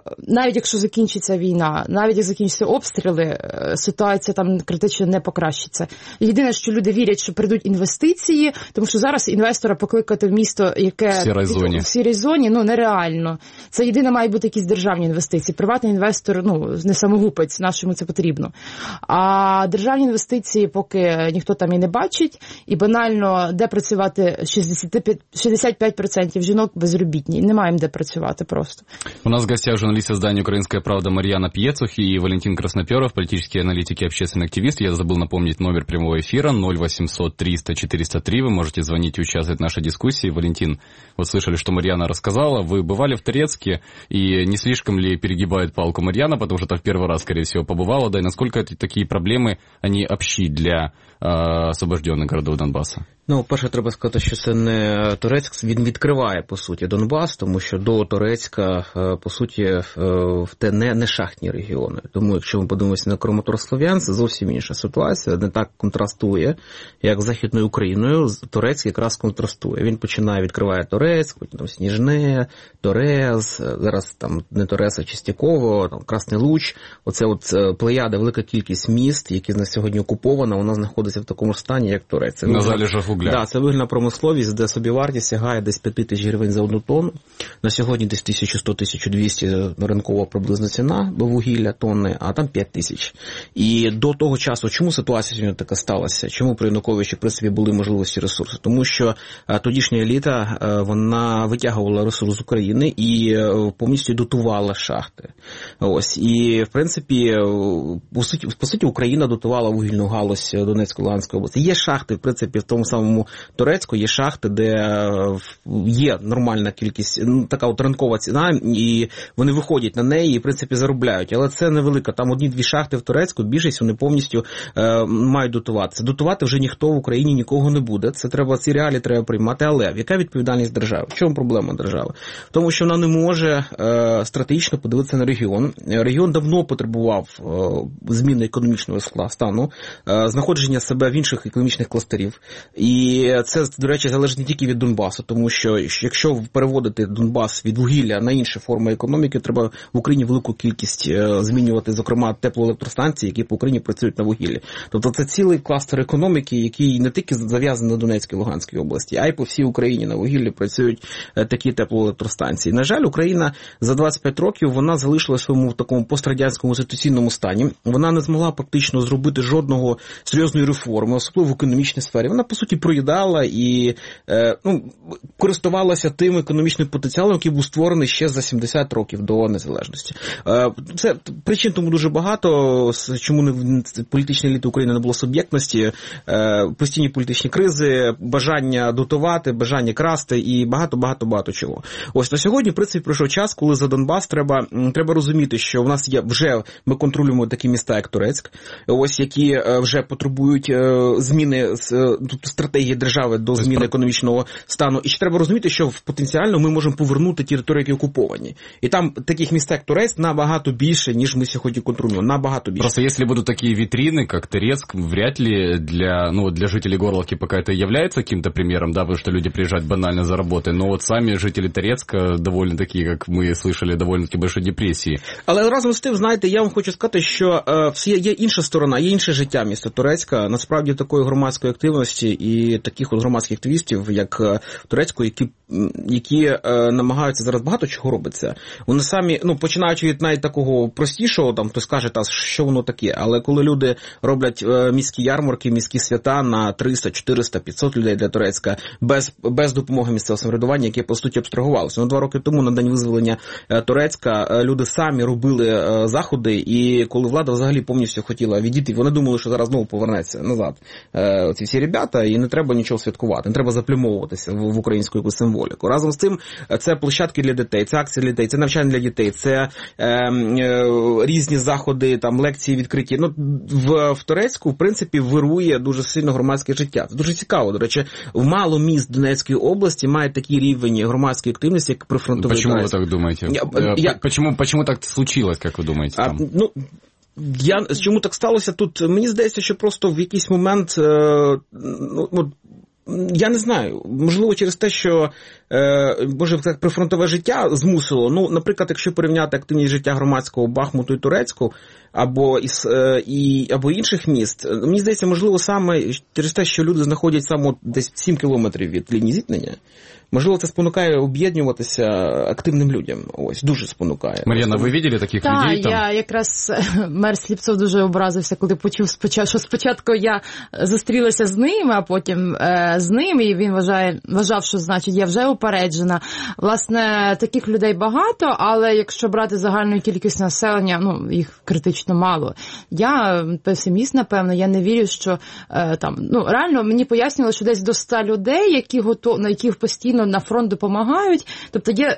S10: навіть якщо закінчиться війна, навіть як закінчаться обстріли, ситуація там критично не покращиться. Єдине, що люди вірять, що прийдуть інвестиції, тому що зараз інвестора покликати в місто, яке в сірій зоні, нереально. Це єдине мають бути якісь державні інвестиції. Приватний інвестор, не самогупець, нашому це потрібно. А державні інвестиції поки ніхто там і не бачить, і банально, де працювати 65% жінок безробітні. Немає їм де працювати просто.
S2: У нас в гостях журналист издания «Украинская правда» Марьяна Пьецух и Валентин Красноперов, политический аналитик и общественный активист. Я забыл напомнить номер прямого эфира 0800 300 403. Вы можете звонить и участвовать в нашей дискуссии. Валентин, вот слышали, что Марьяна рассказала. Вы бывали в Торецке, и не слишком ли перегибает палку Марьяна, потому что это в первый раз, скорее всего, побывала, да, и насколько такие проблемы, они общи для освобожденных городов Донбасса?
S5: Перше, треба сказати, що це не Торецьк, він відкриває, по суті, Донбас, тому що до Торецька, по суті, це не шахтні регіони. Тому, якщо ми подивимося на Краматорськ-Слов'янськ, це зовсім інша ситуація, не так контрастує, як з Західною Україною. Торецьк якраз контрастує. Він відкриває Торецьк, потім там Сніжне, Торез, зараз там не Торез, а Чистяково, там Красний Луч. Оце плеяда, велика кількість міст, які на сьогодні окупована, вона знаходиться в такому стані, як Торецьк.
S2: На залежах вугля.
S5: Так, це вугільна промисловість, де собівартість сягає десь 5 тисяч гривень за 1 тонну. На сьогодні десь 1100-1200 ринкова приблизно ціна вугілля тонни, а там 5 тисяч. І до того часу, чому ситуація сьогодні така сталася? Чому при Януковичі, в принципі, були можливості ресурси? Тому що тодішня еліта, вона витягувала ресурс з України і повністю дотувала шахти. Ось. І, в принципі, по суті, Україна дотувала вугільну галузь Донецької, Луганської області. Є шахти, в принципі, в тому самому Торецьку, є шахти, де є нормальна кількість, така ринкова ціна, і вони виходять на неї і, в принципі, заробляють. Але це невелика. Там 1-2 шахти в Торецьку, більшість вони повністю мають дотуватися. Дотувати вже ніхто в Україні нікого не буде. Ці реалії треба приймати. Але яка відповідальність держави? В чому проблема держави? В тому, що вона не може стратегічно подивитися на регіон. Регіон давно потребував зміни економічного стану, знаходження себе в інших економічних кластерів. І це, до речі, залежить не тільки від Донбасу, тому що якщо переводити Донбас від вугілля на інші форми економіки, треба в Україні велику кількість змінювати, зокрема, теплоелектростанції, які по Україні працюють на вугіллі. Тобто це цілий кластер економіки, який не тільки зав'язаний на Донецькій і Луганській області, а й по всій Україні на вугіллі працюють такі теплоелектростанції. На жаль, Україна за 25 років, вона залишилася в своєму такому пострадянському інституційному стані. Вона не змогла практично зробити жодного серйозної реформи, особливо в економічній сфері. Вона, по суті, проїдала і користувалася тим економічним потенціалом, який був створений ще за 70 років до незалежності. Це причин тому дуже багато, чому політична еліта України не було суб'єктності, постійні політичні кризи, бажання дотувати, бажання красти і багато чого. Ось на сьогодні, в принципі, пройшов час, коли за Донбас треба розуміти, що в нас є ми контролюємо такі міста, як Торецьк, ось які вже потребують зміни стратегії держави до зміни економічного стану. І ще треба розуміти, що потенціально ми можемо повернути території, які окуповані. І там таких міст, як Торецьк, набагато більше, ніж ми сьогодні контролюємо. Набагато більше.
S2: Просто если будут такие витрины, как Торецк, вряд ли для жителей Горловки пока это является каким-то примером, да, потому что люди приезжают банально за работой, но вот сами жители Торецка довольно такие, как мы слышали, довольно-таки большой депресії.
S5: Але разом з тим, знаєте, я вам хочу сказати, що є інша сторона, є інше життя міста Торецька. Насправді такої громадської активності і таких от громадських активістів, як в Торецьку, які намагаються зараз багато чого робиться. Вони самі, починаючи від навіть такого простішого, там хтось каже, що воно таке, але коли люди роблять міські ярмарки, міські свята на 300, 400, 500 людей для Торецька, без допомоги місцевого самоврядування, яке, по суті, абстрагувалося. 2 роки тому, на день визволення Торецька, люди самі робили заходи, і коли влада взагалі повністю хотіла відійти, вони думали, що зараз знову повернеться назад ці всі ребята, і не треба нічого святкувати, не треба заплямовуватися в українську якусь символіку. Разом з тим, це площадки для дітей, це акції для дітей, це навчання для дітей, це різні заходи, там лекції відкриті. В Торецьку, в принципі, вирує дуже сильно громадське життя. Це дуже цікаво. До речі, мало міст Донецької області мають такий рівень громадської активності, як прифронтовий Торецьк.
S2: Почему вы так думаете? Почему так случилось, как вы думаете? Там?
S5: Чому так сталося тут? Мені здається, що просто в якийсь момент Я не знаю, можливо, через те, що, може, так, прифронтове життя змусило, ну, наприклад, якщо порівняти активність життя громадського Бахмуту і Турецьку, або інших міст, мені здається, можливо, саме через те, що люди знаходять саме десь 7 кілометрів від лінії зіткнення, можливо, це спонукає об'єднувати активним людям. Ось, дуже спонукає.
S2: Мар'яна, ви бачили таких людей там?
S10: Так, я якраз, мер Сліпцов дуже образився, коли почув, що спочатку я зустрілася з ним, а потім з ним, і він вважав, що, значить, я вже упереджена. Власне, таких людей багато, але якщо брати загальну кількість населення, ну, їх критично мало. Я песиміст, напевно, я не вірю, що там, ну, реально, мені пояснювали, що десь до 100 людей, яких постійно на фронт допомагають, тобто є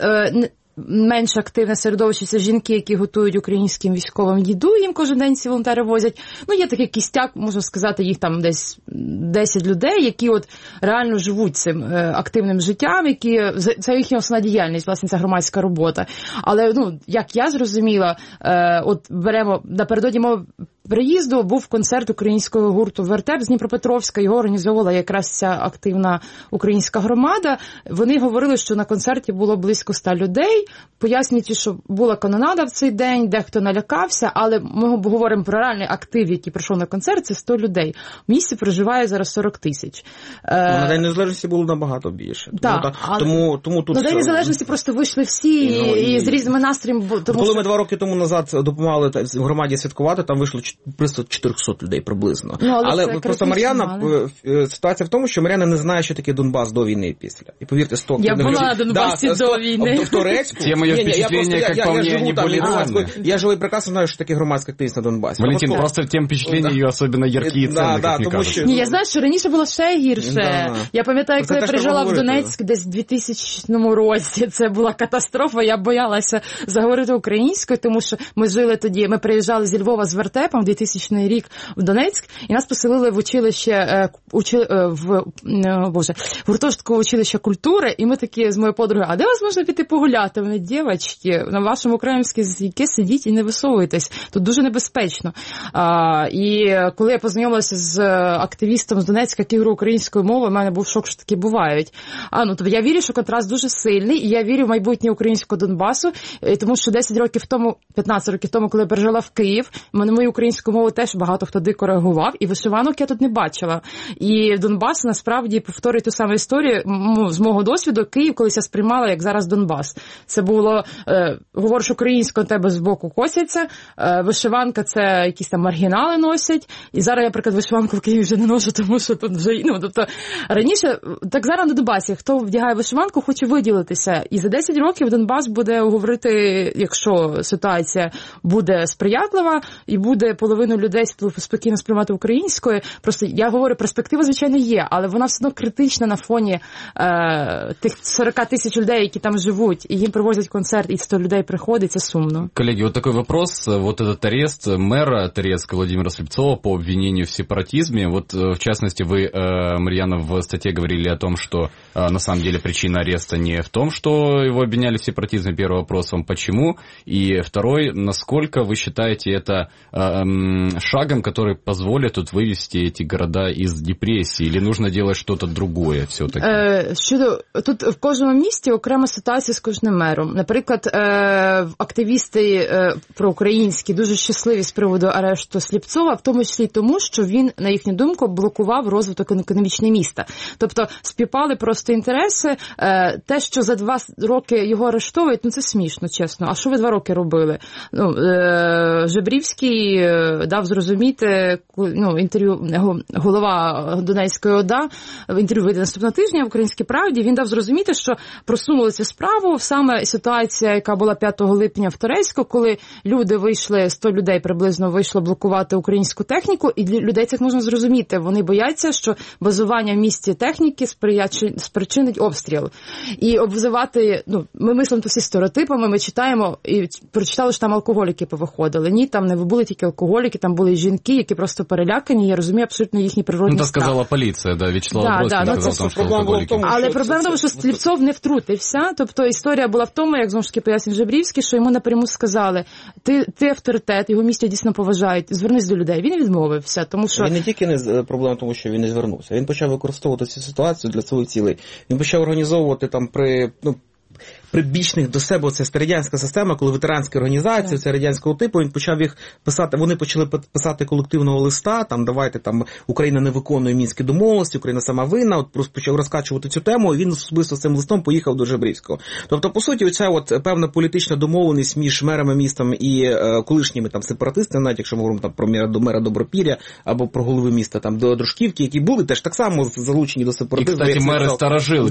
S10: менш активне середовище, це жінки, які готують українським військовим їду, їм кожен день ці волонтери возять. Ну, є такий кістяк, можна сказати, їх там десь 10 людей, які от реально живуть цим активним життям, це їхня основна діяльність, власне, це громадська робота. Але, ну, як я зрозуміла, от беремо, напередодні мого приїзду був концерт українського гурту «Вертеп» з Дніпропетровська, його організовувала якраз ця активна українська громада. Вони говорили, що на концерті було близько 100 людей, пояснюючи, що була канонада в цей день, дехто налякався, але ми говоримо про реальний актив, який прийшов на концерт, це 100 людей. В місті проживає зараз 40 тисяч.
S5: На День Незалежності було набагато більше.
S10: Так,
S5: тому тут
S10: на День Незалежності просто вийшли всі і з різними настроями.
S5: Коли ми 2 роки тому назад допомагали в громаді святкувати, там вийшло близько 400 людей приблизно.
S10: Ну,
S5: але просто Мар'яна, ситуація в тому, що Мар'яна не знає, що таке Донбас до війни і після. І повірте, 100
S10: Я була на Донбасі до війни.
S5: В Турецьку.
S2: Тема ее впечатления, как по мне, не были данные.
S5: Я живу и прекрасно знаю, что таке громадська активність на Донбасі.
S2: Валентин, просто тем впечатления ее особенно яркие и ценные, как мне кажется.
S10: Ні, я знаю, що раніше було ще гірше. Я пам'ятаю, коли я приїжджала в Донецьк десь в 2000 році, це була катастрофа, я боялася заговорити українською, тому що ми жили тоді, ми приїжджали зі Львова з Вертепом 2000 рік в Донецьк, і нас поселили в училище, в гуртожитку училища культури, і ми такі з моєю подругою, а де вас можна піти погуляти? Вони, дівчатки, на вашому українському язикі сидіть і не висовуйтесь, тут дуже небезпечно. І коли я познайомилася з активістом з Донецька, який говорив українською мовою, в мене був шок, що такі бувають. Тобто я вірю, що контраст дуже сильний, і я вірю в майбутнє українського Донбасу, тому що 10 років тому, 15 років тому, коли я переїжджала в Київ, на мою українську мову теж багато хто дико реагував, і вишиванок я тут не бачила. І Донбас, насправді, повторює ту саму історію, з мого досвіду, Київ колись я сприймала, як зараз Донбас. Це було, говориш українською, на тебе збоку косяться, вишиванка це якісь там маргінали носять, і зараз я, наприклад, вишиванку в Києві вже не ношу, тому що тут вже, тобто, раніше, так зараз на Донбасі, хто вдягає вишиванку, хоче виділитися, і за 10 років Донбас буде говорити, якщо ситуація буде сприятлива, і буде половину людей спокійно сприймати українською. Просто, я говорю, перспектива, звичайно, є, але вона все одно критична на фоні тих 40 тисяч людей, які там живуть, і їм привозять концерт, і 100 людей приходить, це сумно.
S2: Коллеги, вот такой вопрос. Вот этот арест мэра Торецка Владимира Слепцова по обвинению в сепаратизме. Вот, в частности, вы, Марьяна, в статье говорили о том, что на самом деле причина ареста не в том, что его обвиняли в сепаратизме. Первый вопрос вам почему? И второй, насколько вы считаете это шагом, который позволит тут вывести эти города из депрессии? Или нужно делать что-то другое все-таки?
S10: Тут в кожному місті окрема ситуація з кожним мером. Наприклад, активісти проукраїнські дуже щасливі з приводу арешту Сліпцова, в тому числі тому, що він, на їхню думку, блокував розвиток економічного міста. Тобто співпали просто інтереси. Те, що за 2 роки його арештовують, це смішно, чесно. А що ви 2 роки робили? Жебрівський дав зрозуміти, інтерв'ю, голова Донецької ОДА, в інтерв'ю вийде наступного тижня в «Українській правді», він дав зрозуміти, що просунули цю справу саме ситуація, яка була 5 липня в Торецьку, коли люди вийшли, 100 людей приблизно вийшло блокувати українську техніку, і людей цих можна зрозуміти. Вони бояться, що базування в місті техніки спричинить обстріл. І обзивати, ми мислимо тут всі стереотипами, ми читаємо, і прочитали, що там алкоголіки повиходили. Ні, там не були тільки алкоголіки, там були жінки, які просто перелякані, я розумію абсолютно їхні природні
S2: стан. Так сказала поліція, В'ячеслав Бродський сказав, що алкоголіки.
S10: Але проблема в тому, що Сліпцов не втрутився, тобто історія була в тому, як знову ж таки пояснює Жебрівський, що йому напряму сказали, ти авторитет, його в місті дійсно поважають, звернись до людей. Він відмовився, тому що...
S5: Він не тільки не проблема в тому, що він не звернувся, він почав використовувати цю ситуацію для своїх цілей. Він почав організовувати там прибічних до себе, це радянська система, коли ветеранські організації, це радянського типу, він почав їх писати, вони почали писати колективного листа, там давайте там Україна не виконує мінські домовленості, Україна сама винна, от просто почав розкачувати цю тему, і він особисто з цим листом поїхав до Жебрівського. Тобто, по суті, оця от певна політична домовленість між мерами містом і колишніми там сепаратистами, навіть якщо ми говоримо там про мера Добропілля або про голови міста там до Дружківки, які були теж так само залучені до сепаратизму.
S2: І, кстати, мери старожили,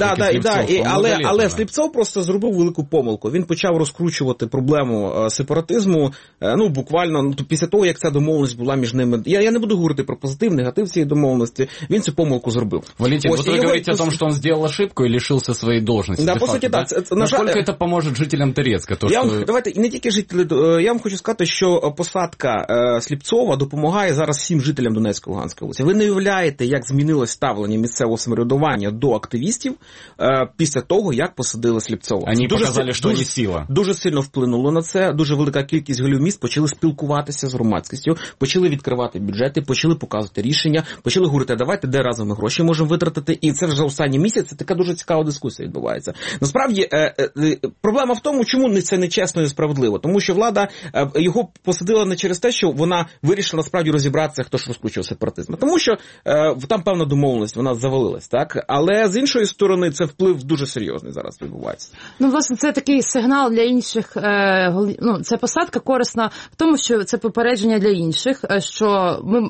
S5: але Сліпцов просто зробив велику помилку. Він почав розкручувати проблему сепаратизму, буквально після того, як ця домовленість була між ними. Я не буду говорити про позитив, негатив цієї домовленості. Він цю помилку зробив.
S2: Валентин, вот вы говорите о том, что он сделал ошибку и лишился своей должности.
S5: Да, по суті, так.
S2: Насколько это поможет жителям Торецка?
S5: Давайте, і не тільки жителі, я вам хочу сказати, що посадка Сліпцова допомагає зараз всім жителям Донецької і Луганської області. Ви не уявляєте, як змінилось ставлення місцевого самоврядування до активістів після того, як посадили Сліпцова.
S2: Вони показали, що не сила.
S5: Дуже сильно вплинуло на це. Дуже велика кількість голів міст почали спілкуватися з громадськістю, почали відкривати бюджети, почали показувати рішення, почали говорити, давайте де разом ми гроші можемо витратити. І це вже за останній місяць така дуже цікава дискусія відбувається. Насправді, проблема в тому, чому це нечесно і справедливо. Тому що влада його посадила не через те, що вона вирішила насправді розібратися, хто ж розкручував сепаратизм. Тому що там певна домовленість, вона завалилась, так? Але з іншої сторони це вплив дуже серйозний зараз відбувається.
S10: Власне, це такий сигнал для інших, це посадка корисна в тому, що це попередження для інших, що ми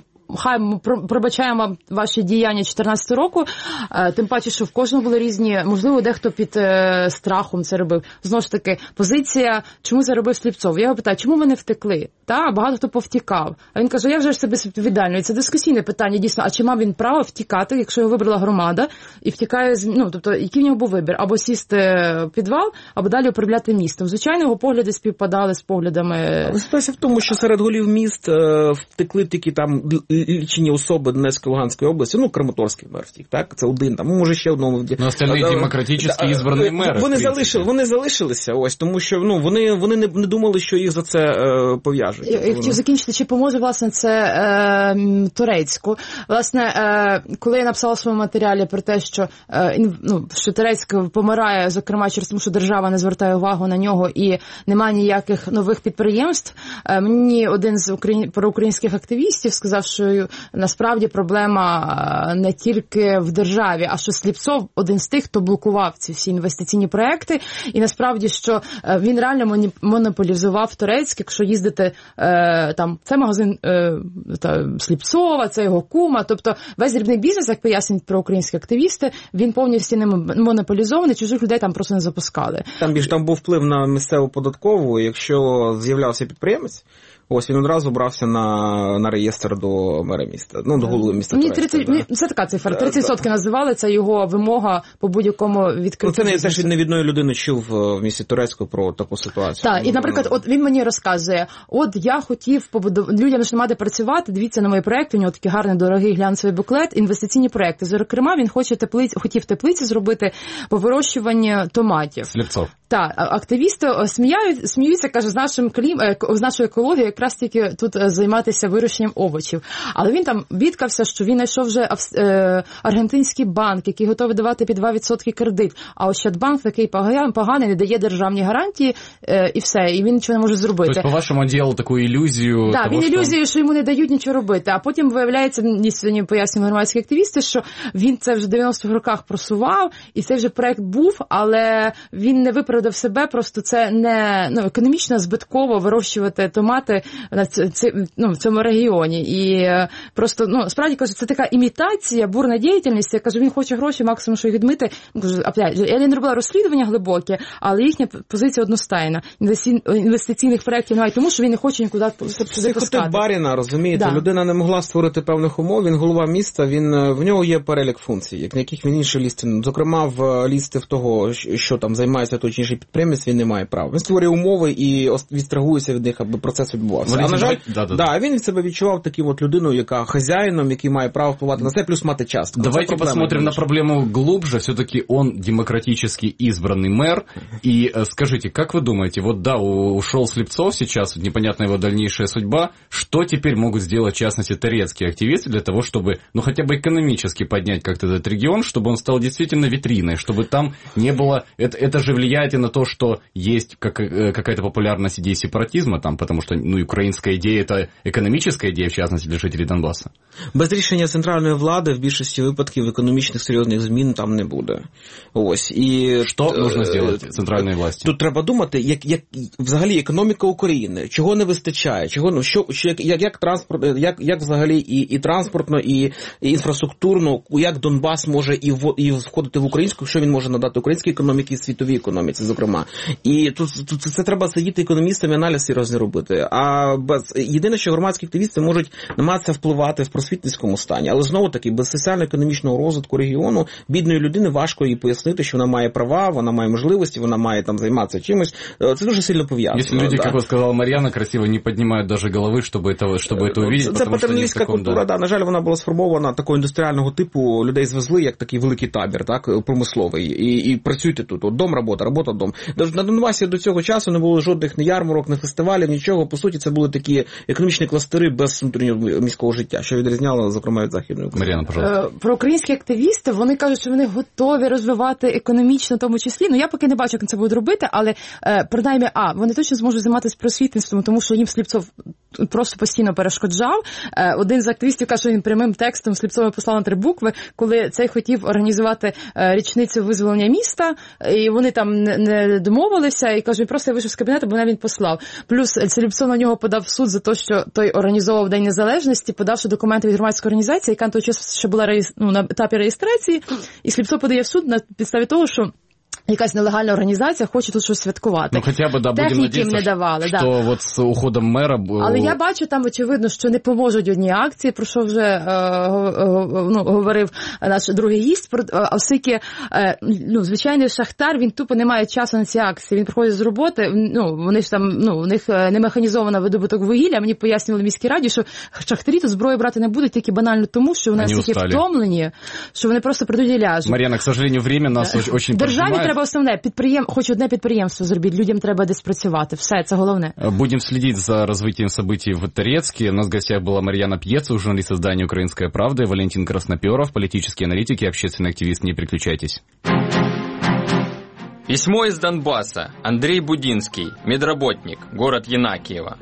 S10: пробачаємо ваші діяння 2014 року, тим паче, що в кожного були різні, можливо, дехто під страхом це робив. Знову ж таки, позиція, чому це робив Сліпцов? Я його питаю, чому ви не втекли? Багато хто повтікав. А він каже, я вже себе відповідальний. Це дискусійне питання, дійсно, а чи мав він право втікати, якщо його вибрала громада, і втікає, тобто, який в нього був вибір? Або сісти в підвал, або далі управляти містом. Звичайно, його погляди співпадали з поглядами...
S5: Ситуація в тому, що серед голів міст втекли тільки там лічені особи Донецької, Луганської області, Краматорський мер втік, так? Це один, там, може ще одному.
S2: Но остальні демократично ізбрані мери.
S5: Вони залишилися, ось, тому що, вони не думали, що їх за це пов'яжуть.
S10: Я хотів закінчити, чи поможе, власне, це Торецьку. Власне, коли я написала в своєму матеріалі про те, що Торецьк помирає, зокрема, через те, що держава не звертає увагу на нього і немає ніяких нових підприємств, мені один з проукраїнських активістів сказав, що насправді проблема не тільки в державі, а що Сліпцов один з тих, хто блокував ці всі інвестиційні проекти, і насправді, що він реально монополізував Торецьк, якщо їздити там, це магазин Сліпцова, це його кума, тобто весь дрібний бізнес, як пояснюють проукраїнські активісти, він повністю не монополізований, чужих людей там просто не запускали.
S5: Там був вплив на місцеву податкову, якщо з'являвся підприємець, ось він одразу брався на реєстр до мера міста, до голови міста Торецька.
S10: Це така цифра, 30% називали, це його вимога по будь-якому відкриттю.
S5: Це теж від невідної людини чув в місті Торецьку про таку ситуацію.
S10: Так, і, наприклад, от він мені розказує, я хотів людям, що немає де працювати, дивіться на мої проекти, у нього такий гарний, дорогий глянцевий буклет, інвестиційні проекти. Зокрема, він хотів теплиці зробити по вирощуванню томатів.
S2: Сліпцов.
S10: Так, активісти сміються, каже, з нашою екологією якраз тільки тут займатися вирощенням овочів. Але він там бідкався, що він знайшов вже аргентинський банк, який готовий давати під 2% кредит. А Ощадбанк такий поганий, не дає державні гарантії, і все, і він нічого не може зробити.
S2: Тобто, по-вашому, діяв таку ілюзію?
S10: Так, він ілюзію, що йому не дають нічого робити. А потім виявляється, мені сьогодні пояснюють громадські активісти, що він це вже в 90-х роках просував, і цей вже проект був, але він не виправдав себе, просто це не економічно збитково вирощувати томати в цьому регіоні. І просто, справді, кажу, це така імітація, бурна діяльність. Я кажу, він хоче гроші, максимум, що їх відмити. Я не робила розслідування глибоке, але їхня позиція одностайна. Інвестиційних проєктів немає, тому що він не хоче нікуди запускати.
S5: Це баріна, розумієте? Да. Людина не могла створити певних умов, він голова міста, в нього є перелік функцій, на яких він інші лізти. Зокрема, лізти в того, що там займається той чи приватніший підприємець, він не має права. Він створює умови і відстрагується від них, аби процес відбувався. А, на жаль, він себе відчував таким от людиною, яка хазяїном, який має право впливати на це, плюс мати частку.
S2: Давайте посмотрим на проблему глубже. Все-таки он демократически избранный мэр. И скажите, как вы думаете, вот да, ушел Слепцов сейчас, непонятна его дальнейшая судьба, что теперь могут сделать, в частности, торецкие активисты для того, чтобы, ну, хотя бы экономически поднять как-то этот регион, чтобы он стал действительно витриной, чтобы там не было... Это же влияет и на то, что есть какая-то популярность идеи сепаратизма там, потому что, ну, украинская идея – это экономическая идея, в частности, для жителей Донбасса.
S5: Без рішення центральної влади в більшості випадків економічних серйозних змін там не буде. Ось. І
S2: що можна зробити центральної власті?
S5: Тут треба думати, як взагалі економіка України, чого не вистачає, як транспорт, як взагалі і транспортно, і інфраструктурно, як Донбас може і входити в українську, що він може надати українській економіці і світовій економіці, зокрема. І тут це треба сидіти економістам і аналіз серйозний робити. А єдине, що громадські активісти можуть намагатися впливати в просвітницькому стані. Але знову-таки, без соціально-економічного розвитку регіону бідної людини важко їй пояснити, що вона має права, вона має можливості, вона має там займатися чимось. Це дуже сильно пов'язано.
S2: Якщо люди, як сказала Мар'яна, красиво не піднімають навіть голови, щоб це увидіти.
S5: Це патерналістська культура, да. На жаль, вона була сформована такого індустріального типу, людей звезли, як такий великий табір, так, промисловий. І працюйте тут. От дом, робота, дом. На Донбасі до цього часу не було жодних ні ярмарок, ні фестивалів, нічого. По суті, це були такі економічні кластери без внутрішнього міського життя, що відрізняло, зокрема, від Західної України.
S2: Мар'яна, пожалуйста.
S10: Про українські активісти, вони кажуть, що вони готові розвивати економічно в тому числі. Ну, я поки не бачу, як це будуть робити, але принаймні, вони точно зможуть займатися просвітництвом, тому що їм Сліпцов просто постійно перешкоджав. Один з активістів каже, що він прямим текстом Сліпцова послав на 3 букви, коли цей хотів організувати річницю визволення міста, і вони там не домовилися, і каже, він просто вийшов з кабінету, бо він послав. Плюс Сліпцов на нього подав в суд за те, що той організовував День Незалежності, подавши документи від громадської організації, яка на той час ще була на етапі реєстрації, і Сліпцов подає в суд на підставі того, що якась нелегальна організація хоче тут щось святкувати.
S2: Ну, хоча б, да, будемо надіятися,
S10: не давали,
S2: що от з уходом мера...
S10: Але я бачу там, очевидно, що не поможуть одні акції, про що вже говорив наш другий гість, оскільки, звичайний шахтар, він тупо не має часу на ці акції. Він приходить з роботи, вони ж там, у них не механізовано видобуток вугілля, мені пояснювали в міській раді, що шахтарі тут зброю брати не будуть, тільки банально тому, що вони настільки втомлені, що вони просто прийдуть і ляжуть.
S2: Мар'яна, к сожалению, время нас очень поджимает.
S10: Треба основне, хоч одне підприємство зробіть, людям треба десь працювати, все, це головне.
S2: Будем следить за развитием событий в Торецке. У нас в гостях была Марьяна Пьецу, журналист издания «Украинская правда», Валентин Красноперов, политический аналитик и общественный активист. Не переключайтесь.
S20: Письмо из Донбасса. Андрей Будинский, медработник, город Янакиево.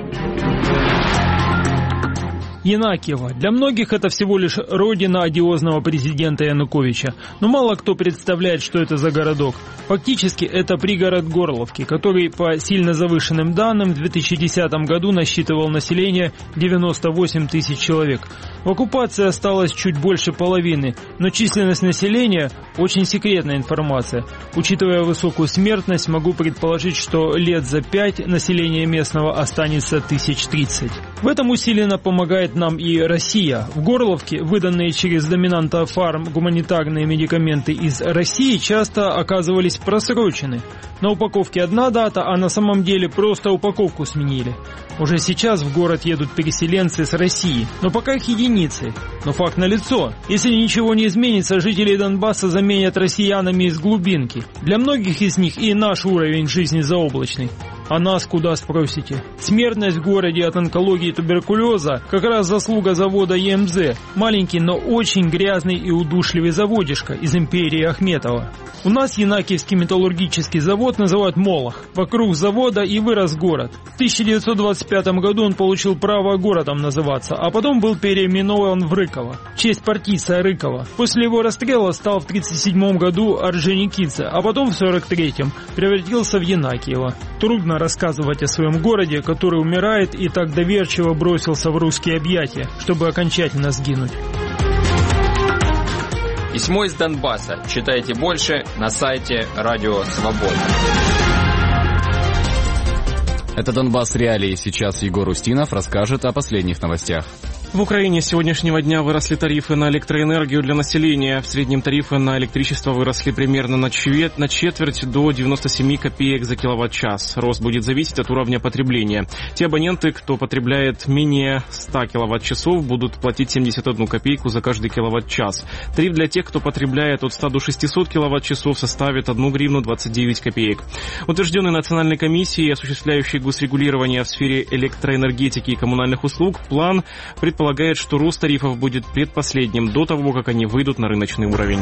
S13: Янакиево. Для многих это всего лишь родина одиозного президента Януковича. Но мало кто представляет, что это за городок. Фактически это пригород Горловки, который по сильно завышенным данным в 2010 году насчитывал население 98 тысяч человек. В оккупации осталось чуть больше половины, но численность населения – очень секретная информация. Учитывая высокую смертность, могу предположить, что лет за 5 население местного останется 1030. В этом усиленно помогает нам и Россия. В Горловке выданные через доминанта фарм гуманитарные медикаменты из России часто оказывались просрочены. На упаковке одна дата, а на самом деле просто упаковку сменили. Уже сейчас в город едут переселенцы с России, но пока их единицы. Но факт налицо. Если ничего не изменится, жителей Донбасса заменят россиянами из глубинки. Для многих из них и наш уровень жизни заоблачный. А нас куда спросите? Смертность в городе от онкологии и туберкулеза как раз заслуга завода ЕМЗ. Маленький, но очень грязный и удушливый заводишко из империи Ахметова. У нас Янакиевский металлургический завод называют Молох. Вокруг завода и вырос город. В 1925 году он получил право городом называться, а потом был переименован в Рыково, в честь партийца Рыкова. После его расстрела стал в 1937 году Орджоникидзе, а потом в 1943 превратился в Янакиево. Трудно рассказывать о своем городе, который умирает и так доверчиво бросился в русские объятия, чтобы окончательно сгинуть.
S20: Письмо из Донбасса. Читайте больше на сайте Радио Свобода.
S2: Это «Донбасс Реалии». Сейчас Егор Устинов расскажет о последних новостях.
S7: В Украине с сегодняшнего дня выросли тарифы на электроэнергию для населения. В среднем тарифы на электричество выросли примерно на четверть до 97 копеек за киловатт-час. Рост будет зависеть от уровня потребления. Те абоненты, кто потребляет менее 100 киловатт-часов, будут платить 71 копейку за каждый киловатт-час. Тариф для тех, кто потребляет от 100 до 600 киловатт-часов, составит 1 гривну 29 копеек. Утвержденный Национальной комиссией, осуществляющей госрегулирование в сфере электроэнергетики и коммунальных услуг, план предполагает, что рост тарифов будет предпоследним до того, как они выйдут на рыночный уровень.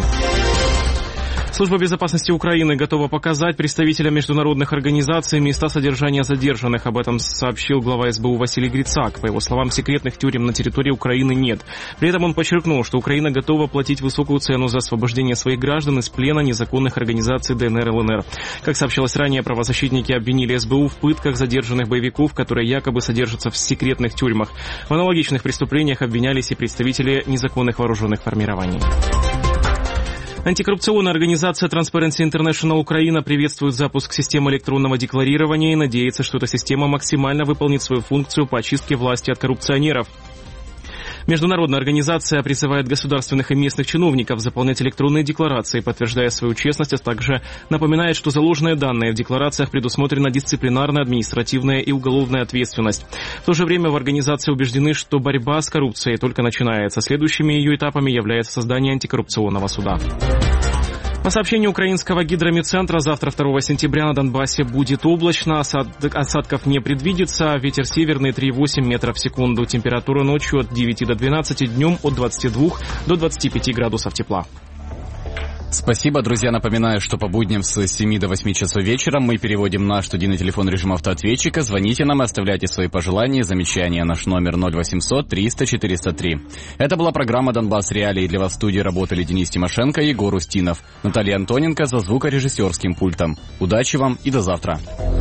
S7: Служба безопасности Украины готова показать представителям международных организаций места содержания задержанных. Об этом сообщил глава СБУ Василий Грицак. По его словам, секретных тюрем на территории Украины нет. При этом он подчеркнул, что Украина готова платить высокую цену за освобождение своих граждан из плена незаконных организаций ДНР и ЛНР. Как сообщалось ранее, правозащитники обвинили СБУ в пытках задержанных боевиков, которые якобы содержатся в секретных тюрьмах. В аналогичных преступлениях обвинялись и представители незаконных вооруженных формирований. Антикоррупционная организация Transparency International Украина приветствует запуск системы электронного декларирования и надеется, что эта система максимально выполнит свою функцию по очистке власти от коррупционеров. Международная организация призывает государственных и местных чиновников заполнять электронные декларации, подтверждая свою честность, а также напоминает, что за ложные данные в декларациях предусмотрена дисциплинарная, административная и уголовная ответственность. В то же время в организации убеждены, что борьба с коррупцией только начинается. Следующими ее этапами является создание антикоррупционного суда. По сообщению украинского гидромедцентра, завтра, 2 сентября, на Донбассе будет облачно, осадков не предвидится, ветер северный 3,8 метров в секунду, температура ночью от 9 до 12, днем от 22 до 25 градусов тепла.
S2: Спасибо, друзья. Напоминаю, что по будням с 7 до 8 часов вечера мы переводим наш студийный телефон режим автоответчика. Звоните нам и оставляйте свои пожелания и замечания. Наш номер 0800 300 403. Это была программа «Донбасс Реалии». Для вас в студии работали Денис Тимошенко и Егор Устинов. Наталья Антоненко за звукорежиссерским пультом. Удачи вам и до завтра.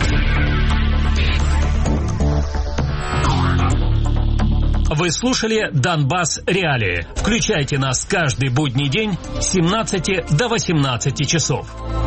S14: Вы слушали «Донбасс Реалии». Включайте нас каждый будний день с 17 до 18 часов.